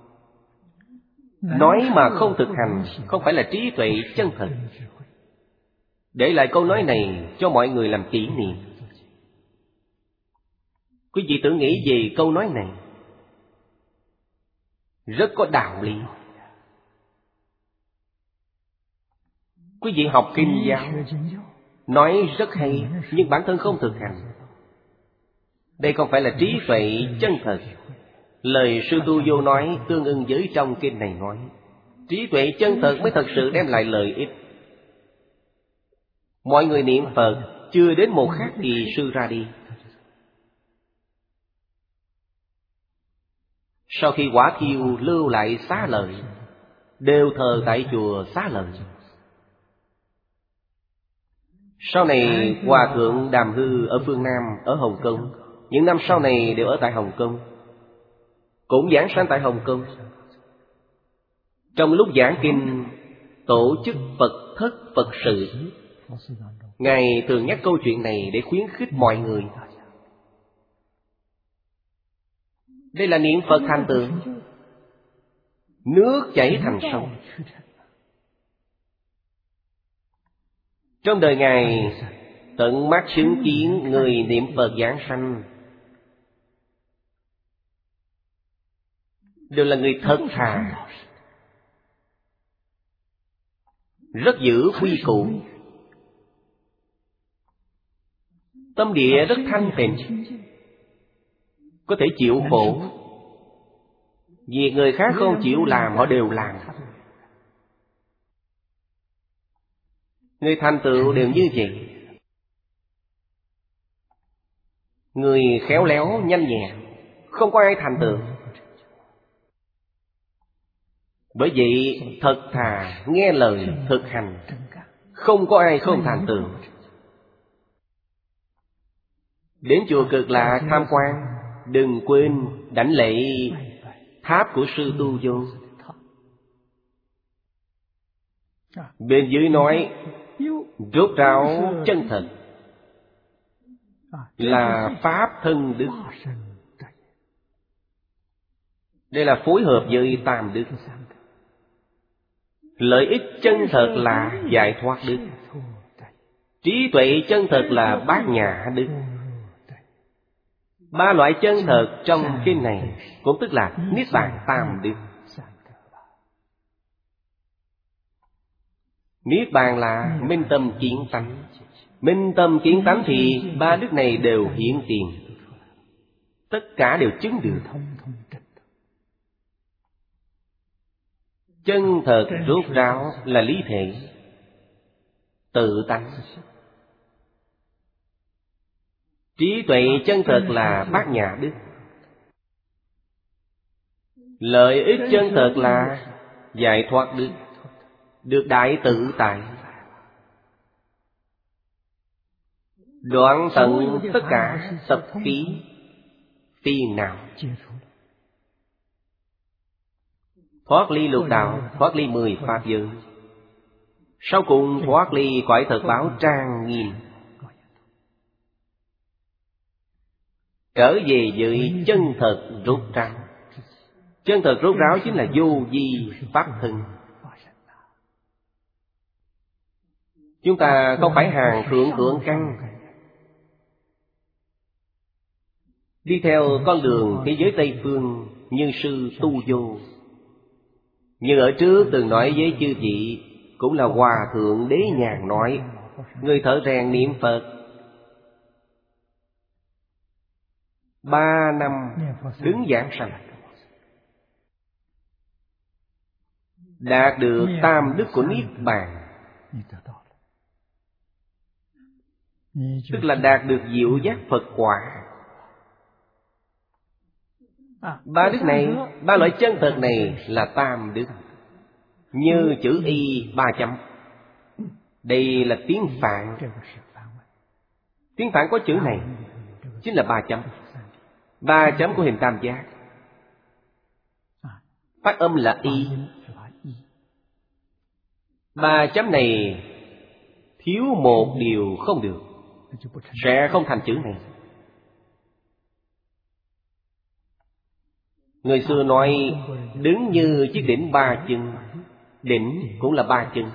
B: Nói mà không thực hành không phải là trí tuệ chân thật. Để lại câu nói này cho mọi người làm kỷ niệm. Quý vị tự nghĩ về câu nói này, rất có đạo lý. Quý vị học kinh giáo, nói rất hay, nhưng bản thân không thực hành. Đây không phải là trí tuệ chân thật. Lời Sư Tu Vô nói tương ưng với trong kinh này nói. Trí tuệ chân thật mới thật sự đem lại lợi ích. Mọi người niệm Phật, chưa đến một khắc thì sư ra đi. Sau khi quả thiêu lưu lại xá lợi, đều thờ tại chùa Xá Lợi. Sau này Hòa Thượng Đàm Hư ở phương Nam, ở Hồng Kông, những năm sau này đều ở tại Hồng Kông, cũng giảng sanh tại Hồng Kông. Trong lúc giảng kinh, tổ chức Phật thất Phật sự, Ngài thường nhắc câu chuyện này để khuyến khích mọi người. Đây là niệm Phật thành tựu, nước chảy thành sông. Trong đời Ngài tận mắt chứng kiến người niệm Phật giảng sanh đều là người thật thà, rất giữ quy củ, tâm địa rất thanh tịnh, có thể chịu khổ. Vì người khác không chịu làm, họ đều làm. Người thành tựu đều như vậy. Người khéo léo, nhanh nhẹn, không có ai thành tựu. Bởi vậy thật thà, nghe lời, thực hành, không có ai không thành tựu. Đến chùa Cực Lạc tham quan, đừng quên đảnh lễ tháp của Sư Tu Vô. Bên dưới nói rốt ráo chân thật là pháp thân đức. Đây là phối hợp với tam đức. Lợi ích chân thật là giải thoát đức. Trí tuệ chân thật là bát nhã đức. Ba loại chân thật trong kinh này cũng tức là Niết Bàn tam đức. Niết Bàn là minh tâm kiến tánh. Minh tâm kiến tánh thì ba đức này đều hiện tiền, tất cả đều chứng được. Chân thật rốt ráo là lý thể, tự tánh. Trí tuệ chân thật là bát nhã đức. Lợi ích chân thật là giải thoát đức, được đại tự tại, đoạn tận tất cả tập khí phiền não, thoát ly lục đạo, thoát ly 10 pháp giới, sau cùng thoát ly cõi thật báo trang nghiêm, trở về với chân thật rốt ráo. Chân thật rốt ráo chính là vô vi pháp thân. Chúng ta không phải hàng thượng căn, đi theo con đường thế giới Tây Phương như Sư Tu Vô. Như ở trước từng nói với chư vị, cũng là Hòa Thượng Đế Nhàn nói, người thợ rèn niệm Phật 3 năm đứng giảng sanh, đạt được tam đức của Niết Bàn, tức là đạt được diệu giác Phật quả. 3 đức này, 3 loại chân thật này là tam đức. Như chữ Y 3 chấm, đây là tiếng Phạn. Tiếng Phạn có chữ này chính là 3 chấm. 3 chấm của hình tam giác, phát âm là Y. 3 chấm này thiếu một điều không được, sẽ không thành chữ này. Người xưa nói đứng như chiếc đỉnh 3 chân. Đỉnh cũng là 3 chân,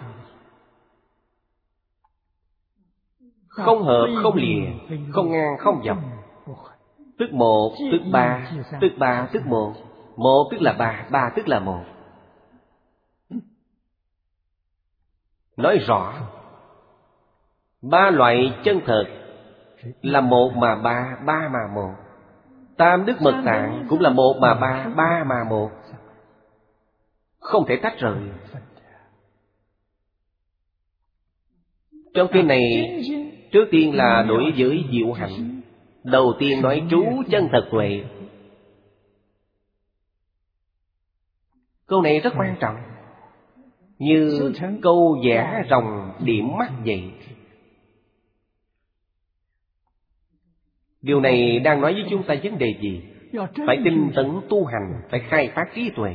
B: không hợp không lìa, không ngang không dọc. Tức 1 tức 3, tức 3 tức 1, 1 tức là 3, 3 tức là 1. Nói rõ 3 loại chân thật là 1 mà 3, 3 mà 1. Tam đức mật tạng cũng là 1 mà 3, 3 mà 1, không thể tách rời. Trong kinh này, trước tiên là đối với diệu hạnh. Đầu tiên nói trú chân thật tuệ. Câu này rất quan trọng, như câu vẽ rồng điểm mắt vậy. Điều này đang nói với chúng ta vấn đề gì? Phải tinh tấn tu hành, phải khai phát trí tuệ.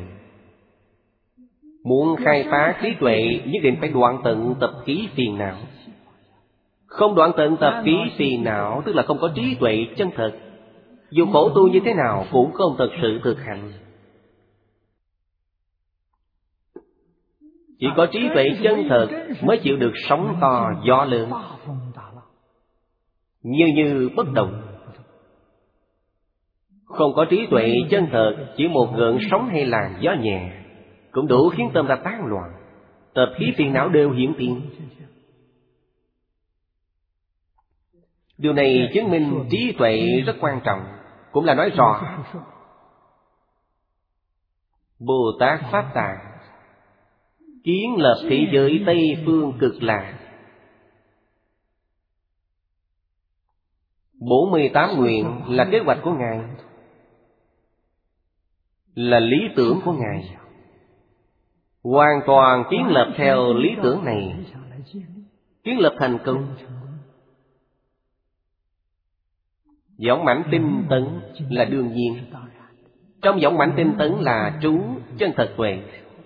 B: Muốn khai phá trí tuệ, nhất định phải đoạn tận tập khí phiền não. Không đoạn tận tập khí phiền não, tức là không có trí tuệ chân thật. Dù khổ tu như thế nào cũng không thật sự thực hành. Chỉ có trí tuệ chân thật mới chịu được sóng to gió lớn, như bất động. Không có trí tuệ chân thật, chỉ một gợn sóng hay làn gió nhẹ cũng đủ khiến tâm ta tán loạn, tập khí phiền não đều hiện tiền. Điều này chứng minh trí tuệ rất quan trọng, cũng là nói rõ Bồ Tát Pháp Tạng kiến lập thế giới Tây Phương Cực Lạc. 48 nguyện là kế hoạch của Ngài, là lý tưởng của Ngài. Hoàn toàn kiến lập theo lý tưởng này, kiến lập thành công. Dõng mãnh tinh tấn là đương nhiên. Trong dõng mãnh tinh tấn là trú chân thật tuệ.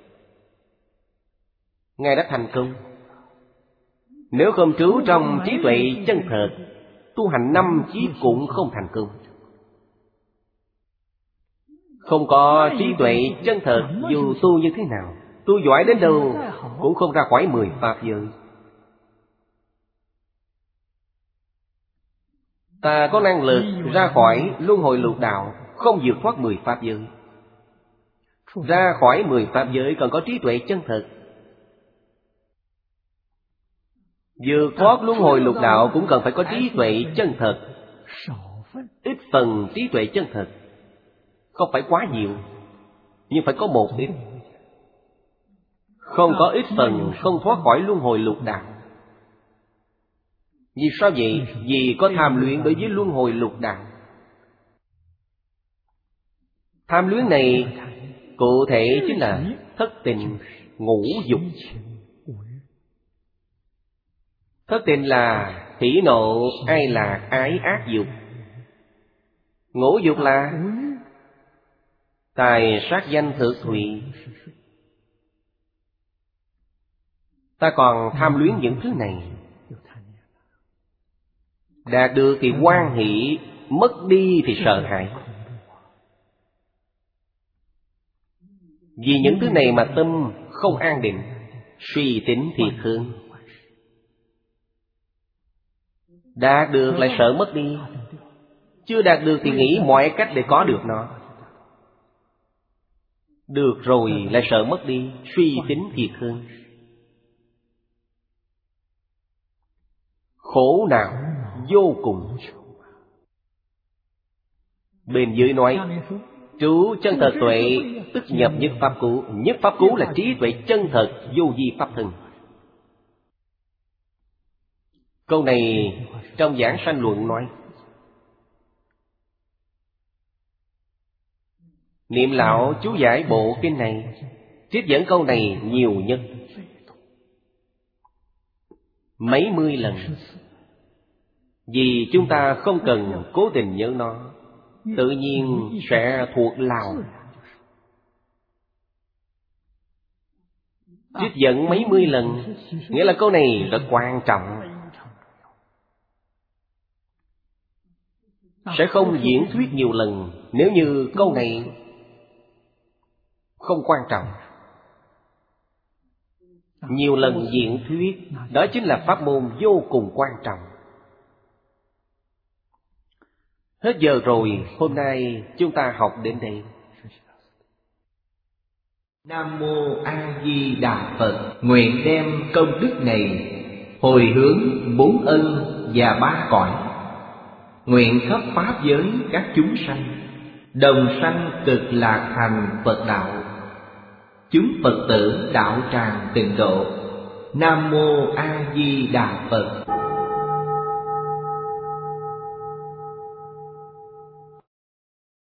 B: Ngài đã thành công. Nếu không trú trong trí tuệ chân thật, tu hành 5 kiếp cũng không thành công. Không có trí tuệ chân thật, dù tu như thế nào, tu giỏi đến đâu cũng không ra khỏi 10 pháp giới. Ta có năng lực ra khỏi luân hồi lục đạo, không vượt thoát 10 pháp giới. Ra khỏi 10 pháp giới cần có trí tuệ chân thật. Vượt thoát luân hồi lục đạo cũng cần phải có trí tuệ chân thật. Ít phần trí tuệ chân thật, không phải quá nhiều, nhưng phải có một ít. Không có ít phần không thoát khỏi luân hồi lục đạo. Vì sao vậy? Vì có tham luyện đối với luân hồi lục đạo. Tham luyện này cụ thể chính là thất tình, ngũ dục. Thất tình là hỉ nộ ai lạc ái ác dục. Ngũ dục là tài sát danh thực thụy. Ta còn tham luyến những thứ này, đạt được thì hoan hỷ, mất đi thì sợ hãi. Vì những thứ này mà tâm không an định, suy tính thiệt hơn. Đạt được lại sợ mất đi, chưa đạt được thì nghĩ mọi cách để có được nó. Được rồi lại sợ mất đi, suy tính thiệt hơn. Khổ não vô cùng. Bên dưới nói trú chân thật tuệ tức nhập nhất pháp cú. Nhất pháp cú là trí tuệ chân thật vô vi pháp thân. Câu này trong Giảng Sanh Luận nói. Niệm lão chú giải bộ kinh này trích dẫn câu này nhiều nhất, mấy mươi lần. Vì chúng ta không cần cố tình nhớ nó, tự nhiên sẽ thuộc lòng. Trích dẫn mấy mươi lần, nghĩa là câu này rất quan trọng. Sẽ không diễn thuyết nhiều lần nếu như câu này không quan trọng. Nhiều lần diễn thuyết, đó chính là pháp môn vô cùng quan trọng. Hết giờ rồi, hôm nay chúng ta học đến đây.
A: Nam Mô A Di Đà Phật. Nguyện đem công đức này hồi hướng bốn ân và ba cõi. Nguyện khắp pháp giới các chúng sanh đồng sanh cực lạc thành Phật đạo. Chúng Phật tử đạo tràng tịnh độ. Nam Mô A Di Đà Phật.